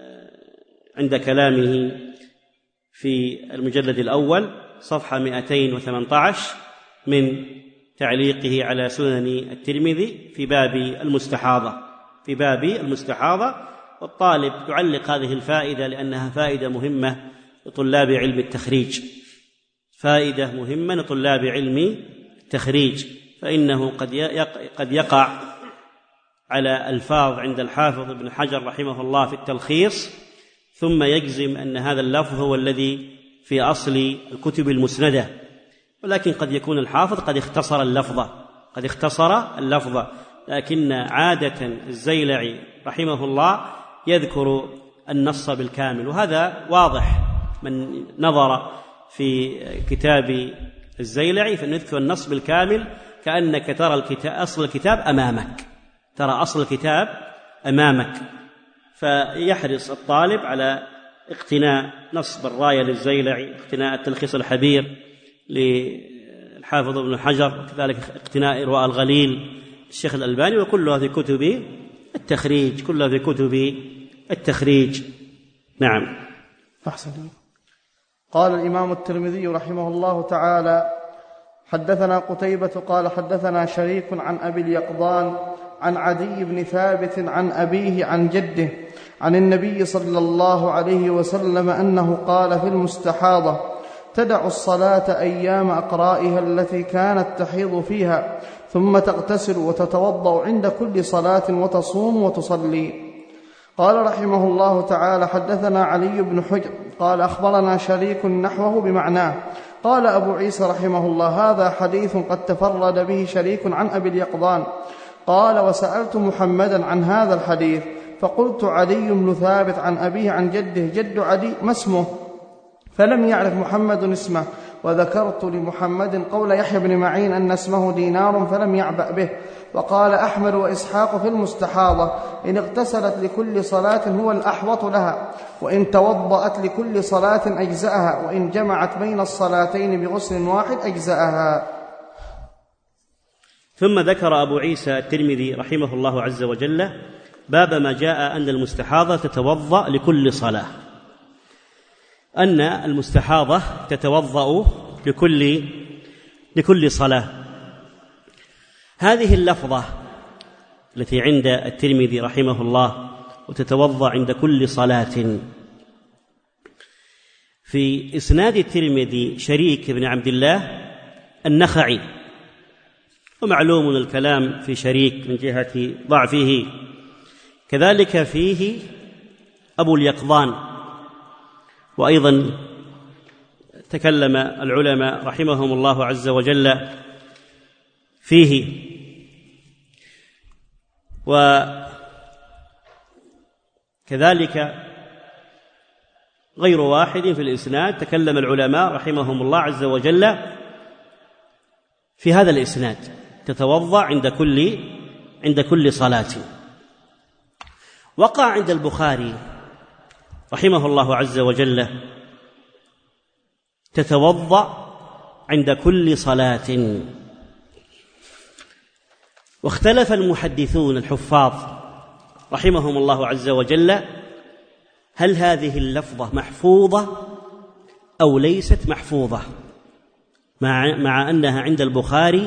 S3: عند كلامه في المجلد الأول صفحة مئتين وثمانية عشر من تعليقه على سنن الترمذي في باب المستحاضة في باب المستحاضة. والطالب يعلق هذه الفائدة لأنها فائدة مهمة لطلاب علم التخريج، فائدة مهمة لطلاب علم التخريج، فإنه قد يقع على ألفاظ عند الحافظ ابن حجر رحمه الله في التلخيص ثم يجزم أن هذا اللفظ هو الذي في أصل الكتب المسندة، ولكن قد يكون الحافظ قد اختصر اللفظة قد اختصر اللفظة لكن عادة الزيلعي رحمه الله يذكر النص بالكامل. وهذا واضح من نظر في كتاب الزيلعي فنذكر النص بالكامل كأنك ترى الكتاب أصل الكتاب أمامك ترى أصل الكتاب أمامك فيحرص الطالب على اقتناء نصب الراية للزيلعي، اقتناء التلخيص الحبير للحافظ ابن حجر، وكذلك اقتناء إرواء الغليل الشيخ الألباني، وكلها في كتب التخريج كلها في كتب التخريج. نعم.
S2: أحسن. قال الإمام الترمذي رحمه الله تعالى: حدثنا قتيبة قال حدثنا شريك عن أبي اليقظان عن عدي بن ثابت عن أبيه عن جده عن النبي صلى الله عليه وسلم أنه قال في المستحاضة: تدع الصلاة أيام أقرائها التي كانت تحيض فيها، ثم تغتسل وتتوضأ عند كل صلاة وتصوم وتصلي. قال رحمه الله تعالى: حدثنا علي بن حجر قال أخبرنا شريك نحوه بمعناه. قال أبو عيسى رحمه الله: هذا حديث قد تفرد به شريك عن أبي اليقظان. قال: وسألت محمدا عن هذا الحديث فقلت: علي بن ثابت عن أبيه عن جده، جد علي ما اسمه؟ فلم يعرف محمد اسمه. وذكرت لمحمد قول يحيى بن معين أن اسمه دينار فلم يعبأ به. وقال أحمد وإسحاق في المستحاضة: إن اغتسلت لكل صلاة هو الأحوط لها، وإن توضأت لكل صلاة أجزأها، وإن جمعت بين الصلاتين بغسل واحد أجزأها.
S3: ثم ذكر أبو عيسى الترمذي رحمه الله عز وجل باب ما جاء أن المستحاضة تتوضأ لكل صلاة، أن المستحاضة تتوضأ لكل لكل صلاة. هذه اللفظة التي عند الترمذي رحمه الله وتتوضأ عند كل صلاة، في إسناد الترمذي شريك بن عبد الله النخعي، ومعلوم الكلام في شريك من جهة ضعفه، كذلك فيه أبو اليقظان، وأيضا تكلم العلماء رحمهم الله عز وجل فيه. وكذلك غير واحد في الإسناد تكلم العلماء رحمهم الله عز وجل في هذا الإسناد: تتوضأ عند كل عند كل صلاة. وقع عند البخاري رحمه الله عز وجل: تتوضأ عند كل صلاة. واختلف المحدثون الحفاظ رحمهم الله عز وجل هل هذه اللفظة محفوظة أو ليست محفوظة، مع, مع أنها عند البخاري.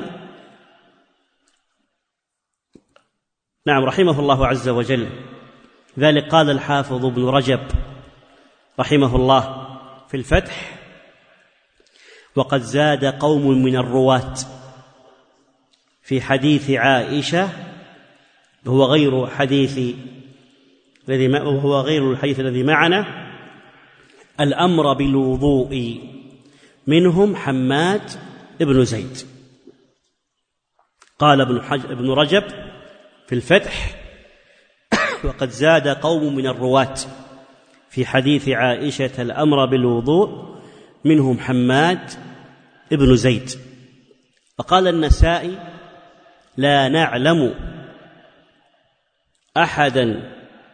S3: نعم، رحمه الله عز وجل. ذلك قال الحافظ ابن رجب رحمه الله في الفتح: وقد زاد قوم من الرواة في حديث عائشة، هو غير حديث الذي وهو غير الحديث الذي معنا، الأمر بالوضوء، منهم حماد ابن زيد. قال ابن, ابن رجب في الفتح: وقد زاد قوم من الرواة في حديث عائشة الأمر بالوضوء، منهم حماد ابن زيد. وقال النسائي: لا نعلم أحدا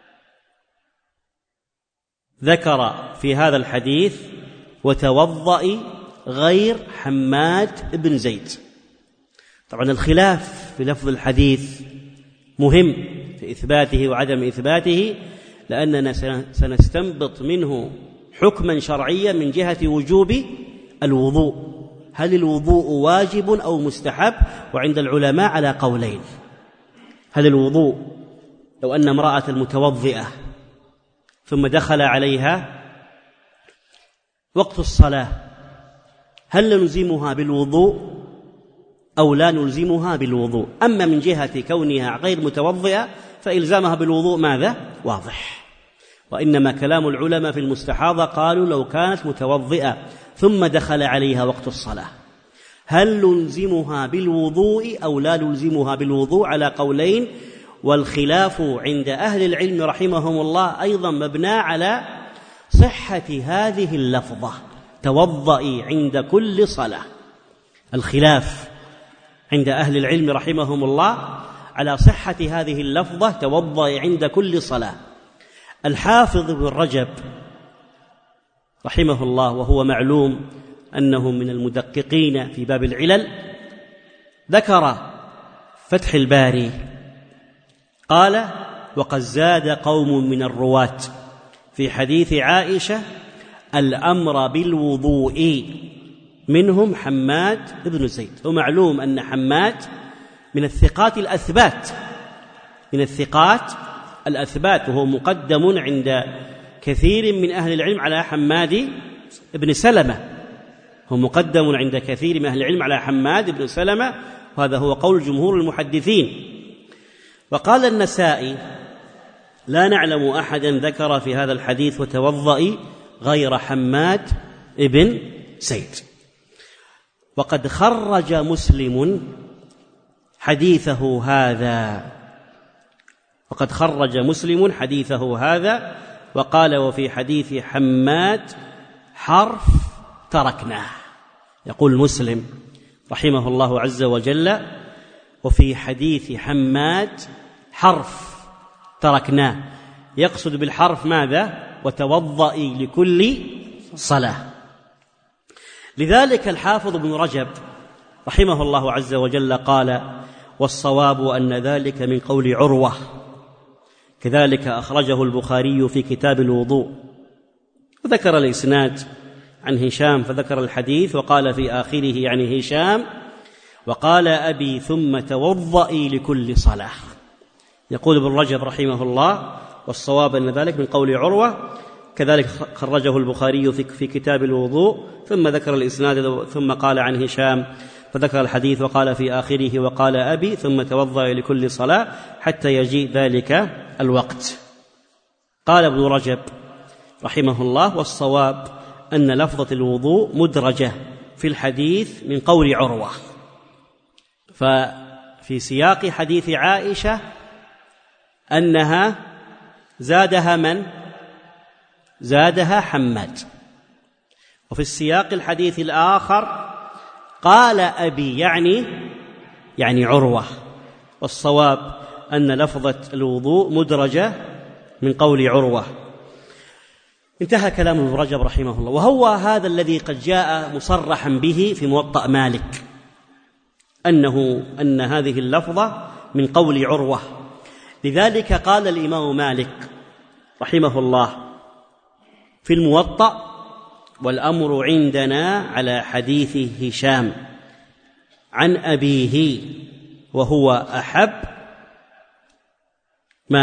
S3: ذكر في هذا الحديث وتوضئ غير حماد بن زيد. طبعا الخلاف في لفظ الحديث مهم في إثباته وعدم إثباته، لأننا سنستنبط منه حكما شرعيا من جهة وجوب الوضوء. هل الوضوء واجب أو مستحب؟ وعند العلماء على قولين. هل الوضوء لو أن امرأة المتوضئة ثم دخل عليها وقت الصلاة، هل نلزمها بالوضوء أو لا نلزمها بالوضوء؟ أما من جهة كونها غير متوضئة فإلزامها بالوضوء ماذا؟ واضح. وإنما كلام العلماء في المستحاضة قالوا لو كانت متوضئة ثم دخل عليها وقت الصلاة، هل نلزمها بالوضوء أو لا نلزمها بالوضوء؟ على قولين. والخلاف عند أهل العلم رحمهم الله أيضا مبنى على صحة هذه اللفظة: توضئي عند كل صلاة. الخلاف عند أهل العلم رحمهم الله على صحة هذه اللفظة: توضئي عند كل صلاة. الحافظ ابن رجب رحمه الله، وهو معلوم أنه من المدققين في باب العلل، ذكر فتح الباري قال: وقد زاد قوم من الرواة في حديث عائشة الأمر بالوضوء، منهم حماد بن زيد. ومعلوم أن حماد من الثقات الأثبات من الثقات الأثبات وهو مقدم عند كثير من أهل العلم على حماد بن سلمة هو مقدم عند كثير من أهل العلم على حماد بن سلمة، وهذا هو قول جمهور المحدثين. وقال النسائي: لا نعلم أحدا ذكر في هذا الحديث وتوضئي غير حماد بن زيد. وقد خرج مسلم حديثه هذا وقد خرج مسلم حديثه هذا وقال: وفي حديث حماد حرف تركناه. يقول مسلم رحمه الله عز وجل: وفي حديث حماد حرف تركناه. يقصد بالحرف ماذا؟ وتوضئي لكل صلاة. لذلك الحافظ ابن رجب رحمه الله عز وجل قال: والصواب أن ذلك من قول عروة. كذلك أخرجه البخاري في كتاب الوضوء، وذكر الإسناد عن هشام فذكر الحديث وقال في آخره يعني هشام: وقال أبي ثم توضئي لكل صلاة. يقول ابن رجب رحمه الله: والصواب أن ذلك من قول عروة. كذلك خرجه البخاري في كتاب الوضوء، ثم ذكر الإسناد ثم قال عن هشام: فذكر الحديث وقال في آخره وقال أبي ثم توضأ لكل صلاة حتى يجيء ذلك الوقت. قال ابن رجب رحمه الله: والصواب أن لفظة الوضوء مدرجة في الحديث من قول عروة. ففي سياق حديث عائشة أنها زادها من؟ زادها حماد. وفي السياق الحديث الآخر قال أبي يعني يعني عروة. والصواب أن لفظة الوضوء مدرجة من قول عروة. انتهى كلام ابن رجب رحمه الله، وهو هذا الذي قد جاء مصرحا به في موطأ مالك، أنه أن هذه اللفظة من قول عروة. لذلك قال الإمام مالك رحمه الله في الموطأ: والأمر عندنا على حديث هشام عن أبيه وهو أحب ما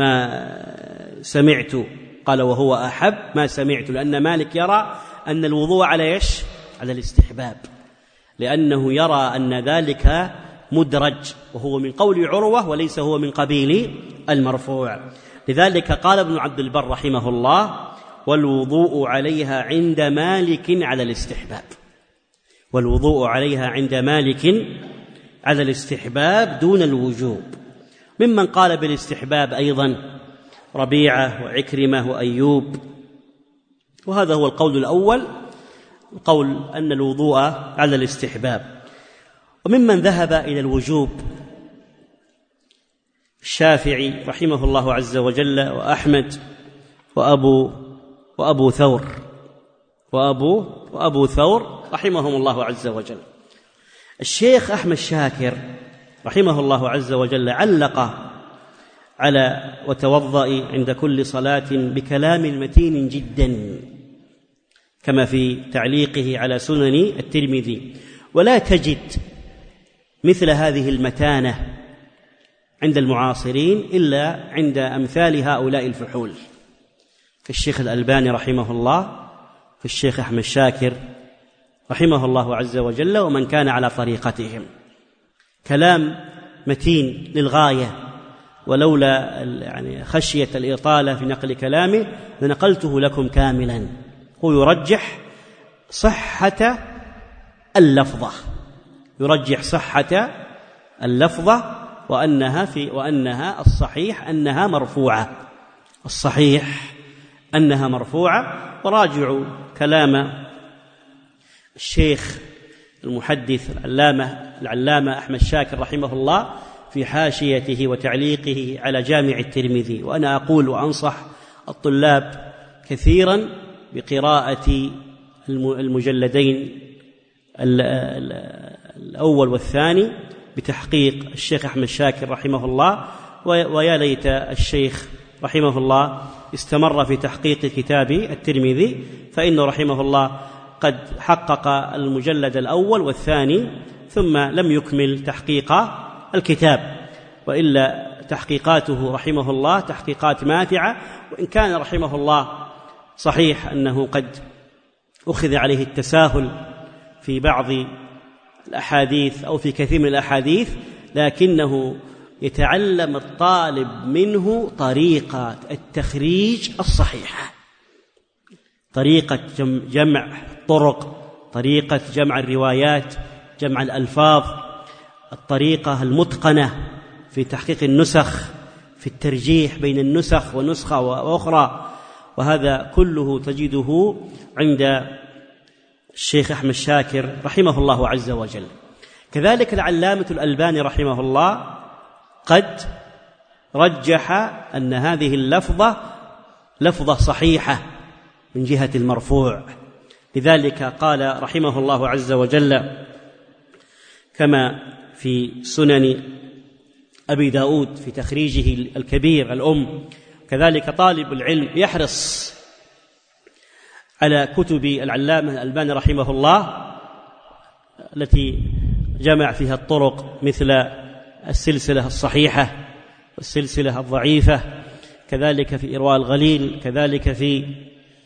S3: سمعت. قال وهو أحب ما سمعت، لأن مالك يرى أن الوضوء على إيش؟ على الاستحباب، لأنه يرى أن ذلك مدرج وهو من قول عروة وليس هو من قبيل المرفوع. لذلك قال ابن عبد البر رحمه الله: والوضوء عليها عند مالك على الاستحباب. والوضوء عليها عند مالك على الاستحباب دون الوجوب. ممن قال بالاستحباب أيضا ربيعة وعكرمة وأيوب، وهذا هو القول الأول، قول أن الوضوء على الاستحباب. وممن ذهب إلى الوجوب الشافعي رحمه الله عز وجل وأحمد وأبو وأبو ثور وأبو وأبو ثور رحمهم الله عز وجل. الشيخ أحمد شاكر رحمه الله عز وجل علق على وتوضئ عند كل صلاة بكلام متين جدا، كما في تعليقه على سنن الترمذي، ولا تجد مثل هذه المتانة عند المعاصرين إلا عند أمثال هؤلاء الفحول كالشيخ الألباني رحمه الله، كالشيخ أحمد شاكر رحمه الله عز وجل، ومن كان على طريقتهم. كلام متين للغاية، ولولا يعني خشية الإطالة في نقل كلامه لنقلته لكم كاملا. هو يرجح صحة اللفظة، يرجح صحة اللفظة وأنها في وأنها الصحيح أنها مرفوعة، الصحيح أنها مرفوعة. وراجعوا كلام الشيخ المحدث العلامة العلامة أحمد شاكر رحمه الله في حاشيته وتعليقه على جامع الترمذي. وأنا أقول وأنصح الطلاب كثيرا بقراءة المجلدين الأول والثاني بتحقيق الشيخ أحمد شاكر رحمه الله، ويا ليت الشيخ رحمه الله استمر في تحقيق كتاب الترمذي، فإنه رحمه الله قد حقق المجلد الأول والثاني ثم لم يكمل تحقيق الكتاب، وإلا تحقيقاته رحمه الله تحقيقات ماتعة. وإن كان رحمه الله صحيح أنه قد أخذ عليه التساهل في بعض الأحاديث أو في كثير من الأحاديث، لكنه يتعلم الطالب منه طريقة التخريج الصحيحة، طريقة جمع الطرق، طريقة جمع الروايات، جمع الألفاظ، الطريقة المتقنة في تحقيق النسخ، في الترجيح بين النسخ ونسخة وأخرى. وهذا كله تجده عند الشيخ أحمد شاكر رحمه الله عز وجل. كذلك العلامة الألباني رحمه الله قد رجح أن هذه اللفظة لفظة صحيحة من جهة المرفوع. لذلك قال رحمه الله عز وجل كما في سنن أبي داود في تخريجه الكبير الأم، كذلك طالب العلم يحرص على كتب العلامة الألباني رحمه الله التي جمع فيها الطرق، مثل السلسلة الصحيحة والسلسلة الضعيفة، كذلك في إرواء الغليل، كذلك في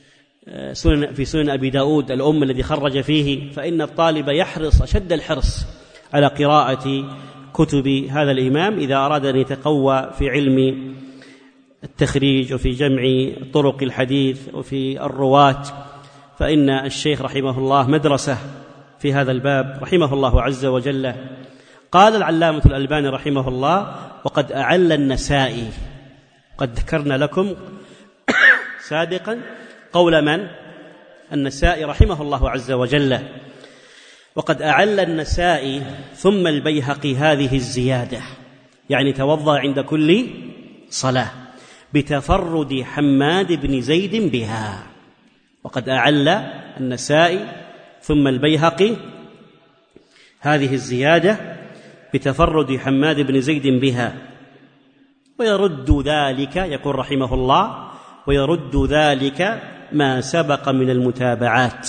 S3: في سنن أبي داود الأم الذي خرج فيه، فإن الطالب يحرص أشد الحرص على قراءة كتب هذا الإمام إذا أراد أن يتقوى في علم التخريج وفي جمع طرق الحديث وفي الرواة، فإن الشيخ رحمه الله مدرسة في هذا الباب رحمه الله عز وجل. قال العلامة الألباني رحمه الله: وقد أعل النسائي، قد ذكرنا لكم سابقا قول من؟ النسائي رحمه الله عز وجل. وقد أعل النسائي ثم البيهقي هذه الزيادة، يعني توضأ عند كل صلاة بتفرد حماد بن زيد بها. وقد أعل النسائي ثم البيهقي هذه الزيادة بتفرد حماد بن زيد بها. ويرد ذلك، يقول رحمه الله، ويرد ذلك ما سبق من المتابعات،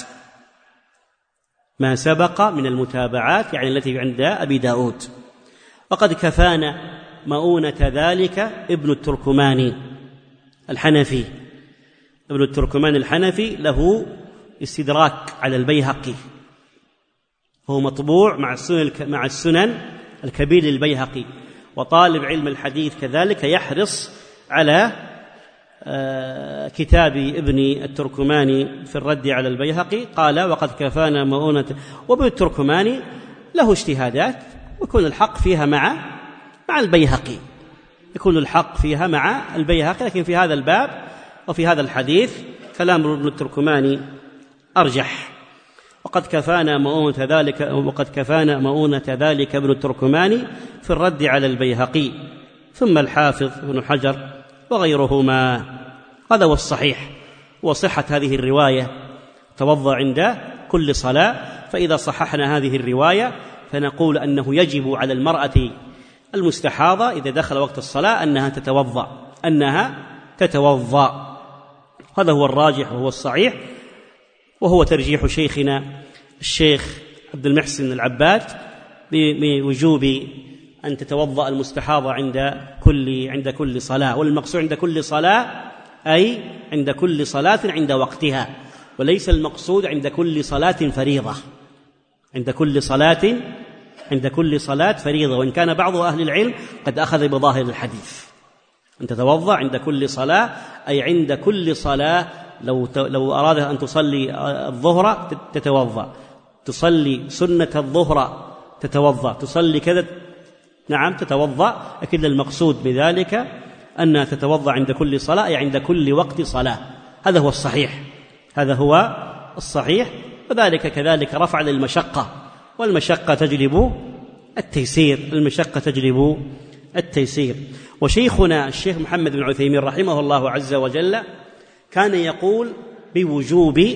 S3: ما سبق من المتابعات يعني التي عند أبي داود. وقد كفانا مؤونة ذلك ابن التركماني الحنفي. ابن التركماني الحنفي له استدراك على البيهقي، هو مطبوع مع السنن مع السنن الكبير للبيهقي، وطالب علم الحديث كذلك يحرص على كتاب ابن التركماني في الرد على البيهقي. قال: وقد كفانا مؤونة. وابن التركماني له اجتهادات ويكون الحق فيها مع مع البيهقي، يكون الحق فيها مع البيهقي، لكن في هذا الباب وفي هذا الحديث كلام ابن التركماني أرجح. وقد كفانا مؤونة ذلك وقد كفانا مؤونة ذلك ابن التركماني في الرد على البيهقي، ثم الحافظ ابن حجر وغيرهما. هذا هو الصحيح وصحة هذه الرواية، توضأ عند كل صلاة. فإذا صححنا هذه الرواية فنقول أنه يجب على المرأة المستحاضة إذا دخل وقت الصلاة أنها تتوضأ أنها تتوضأ هذا هو الراجح وهو الصحيح، وهو ترجيح شيخنا الشيخ عبد المحسن العباد بوجوب أن تتوضأ المستحاضة عند كل عند كل صلاة. والمقصود عند كل صلاة أي عند كل صلاة عند وقتها، وليس المقصود عند كل صلاة فريضة. عند كل صلاة عند كل صلاة فريضة، وإن كان بعض أهل العلم قد أخذ بظاهر الحديث أن تتوضأ عند كل صلاة أي عند كل صلاة. لو لو أراد أن تصلي الظهر تتوضأ، تصلي سنة الظهر تتوضأ، تصلي كذا نعم تتوضأ، لكن المقصود بذلك أنها تتوضأ عند كل صلاة أي عند كل وقت صلاة. هذا هو الصحيح، هذا هو الصحيح. وذلك كذلك رفع للمشقة، والمشقة تجلب التيسير، المشقة تجلب التيسير. وشيخنا الشيخ محمد بن عثيمين رحمه الله عز وجل كان يقول بوجوب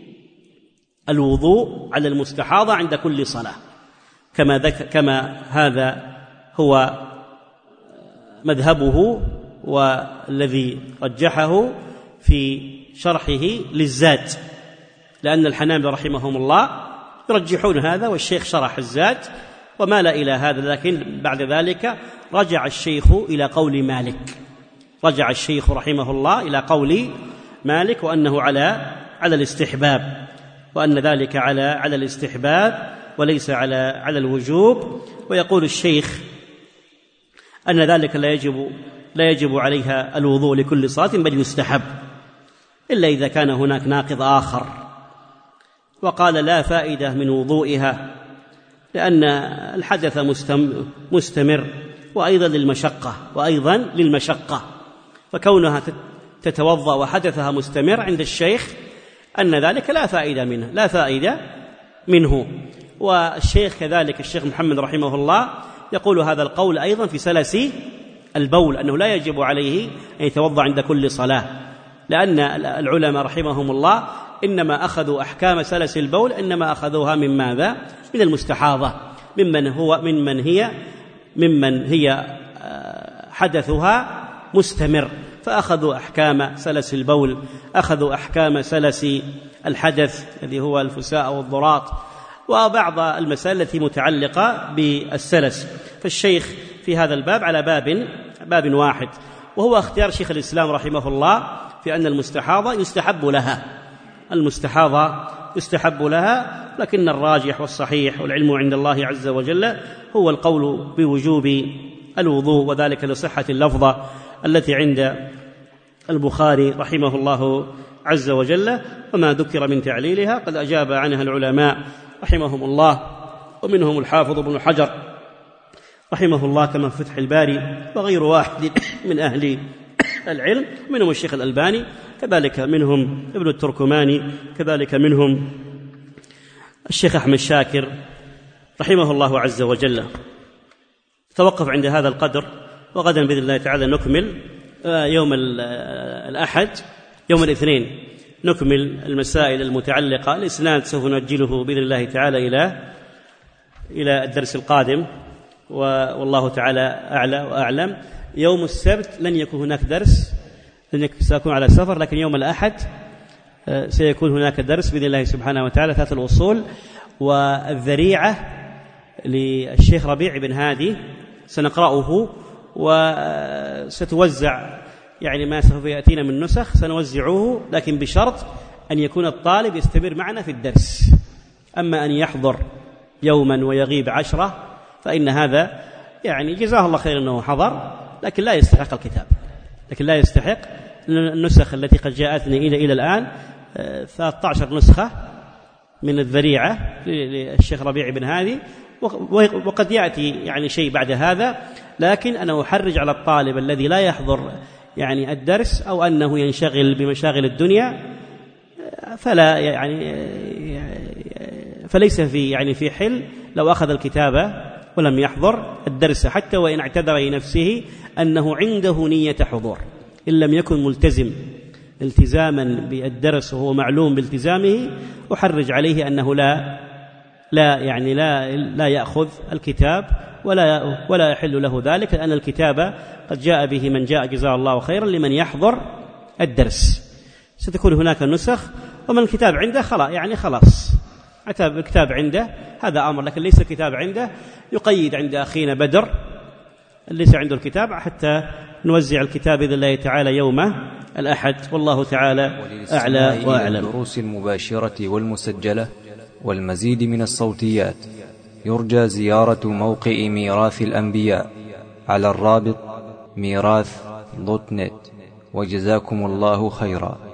S3: الوضوء على المستحاضة عند كل صلاة، كما ذكر كما هذا هو مذهبه والذي رجحه في شرحه للزاد، لأن الحنابلة رحمهم الله يرجحون هذا، والشيخ شرح الزاد ومال إلى هذا. لكن بعد ذلك رجع الشيخ إلى قول مالك، رجع الشيخ رحمه الله إلى قول مالك، وأنه على على الاستحباب، وأن ذلك على على الاستحباب وليس على على الوجوب. ويقول الشيخ أن ذلك لا يجب لا يجب عليها الوضوء لكل صلاة، بل يستحب إلا إذا كان هناك ناقض آخر. وقال لا فائدة من وضوئها لأن الحدث مستمر، وأيضا للمشقة وأيضا للمشقة فكونها تتوضأ وحدثها مستمر عند الشيخ أن ذلك لا فائدة منه لا فائدة منه. والشيخ كذلك الشيخ محمد رحمه الله يقول هذا القول أيضا في سلس البول، أنه لا يجب عليه أن يتوضأ عند كل صلاة، لأن العلماء رحمهم الله إنما أخذوا أحكام سلس البول إنما أخذوها من ماذا؟ من المستحاضة، ممن هو ممن هي ممن هي حدثها مستمر، فأخذوا أحكام سلس البول، أخذوا أحكام سلس الحدث الذي هو الفساء والضراط، وبعض المسائل التي متعلقة بالسلس. فالشيخ في هذا الباب على باب باب واحد، وهو اختيار شيخ الإسلام رحمه الله في أن المستحاضة يستحب لها المستحاضة يستحب لها، لكن الراجح والصحيح والعلم عند الله عز وجل هو القول بوجوب الوضوء، وذلك لصحة اللفظة التي عند البخاري رحمه الله عز وجل، وما ذكر من تعليلها قد أجاب عنها العلماء رحمهم الله، ومنهم الحافظ ابن حجر رحمه الله كما في فتح الباري وغير واحد من أهل العلم، منهم الشيخ الألباني، كذلك منهم ابن التركماني، كذلك منهم الشيخ أحمد شاكر رحمه الله عز وجل. توقف عند هذا القدر، وغدا بإذن الله تعالى نكمل يوم الأحد يوم الاثنين نكمل المسائل المتعلقة. الإسناد سوف نؤجله بإذن الله تعالى إلى إلى الدرس القادم، والله تعالى أعلى وأعلم. يوم السبت لن يكون هناك درس، لن سأكون على سفر، لكن يوم الأحد سيكون هناك درس بإذن الله سبحانه وتعالى، ثلاث الأصول والذريعة للشيخ ربيع بن هادي سنقرأه، وستوزع يعني ما سوف يأتينا من نسخ سنوزعه، لكن بشرط أن يكون الطالب يستمر معنا في الدرس. أما أن يحضر يوما ويغيب عشرة فإن هذا يعني جزاه الله خير أنه حضر، لكن لا يستحق الكتاب، لكن لا يستحق. النسخ التي قد جاءتني إلى إلى الآن ثلاثة عشر نسخة من الذريعة للشيخ ربيع بن هادي، وقد يأتي يعني شيء بعد هذا، لكن أنا أحرج على الطالب الذي لا يحضر يعني الدرس أو أنه ينشغل بمشاغل الدنيا، فلا يعني فليس في يعني في حل لو أخذ الكتابة ولم يحضر الدرس، حتى وإن اعتذر لنفسه أنه عنده نية حضور، إن لم يكن ملتزم التزاما بالدرس وهو معلوم بالتزامه، أحرج عليه أنه لا لا يعني لا لا يأخذ الكتاب ولا ولا يحل له ذلك، لأن الكتاب قد جاء به من جاء جزاه الله خيرا لمن يحضر الدرس. ستكون هناك نسخ، ومن الكتاب عنده خلاص يعني خلاص الكتاب عنده هذا أمر، لكن ليس الكتاب عنده يقيد عند أخينا بدر ليس عنده الكتاب حتى نوزع الكتاب بإذن الله تعالى يوم الأحد، والله تعالى أعلى وأعلم.
S1: الدروس المباشرة والمسجلة والمزيد من الصوتيات يرجى زيارة موقع ميراث الأنبياء على الرابط ميراث دوت نت، وجزاكم الله خيرا.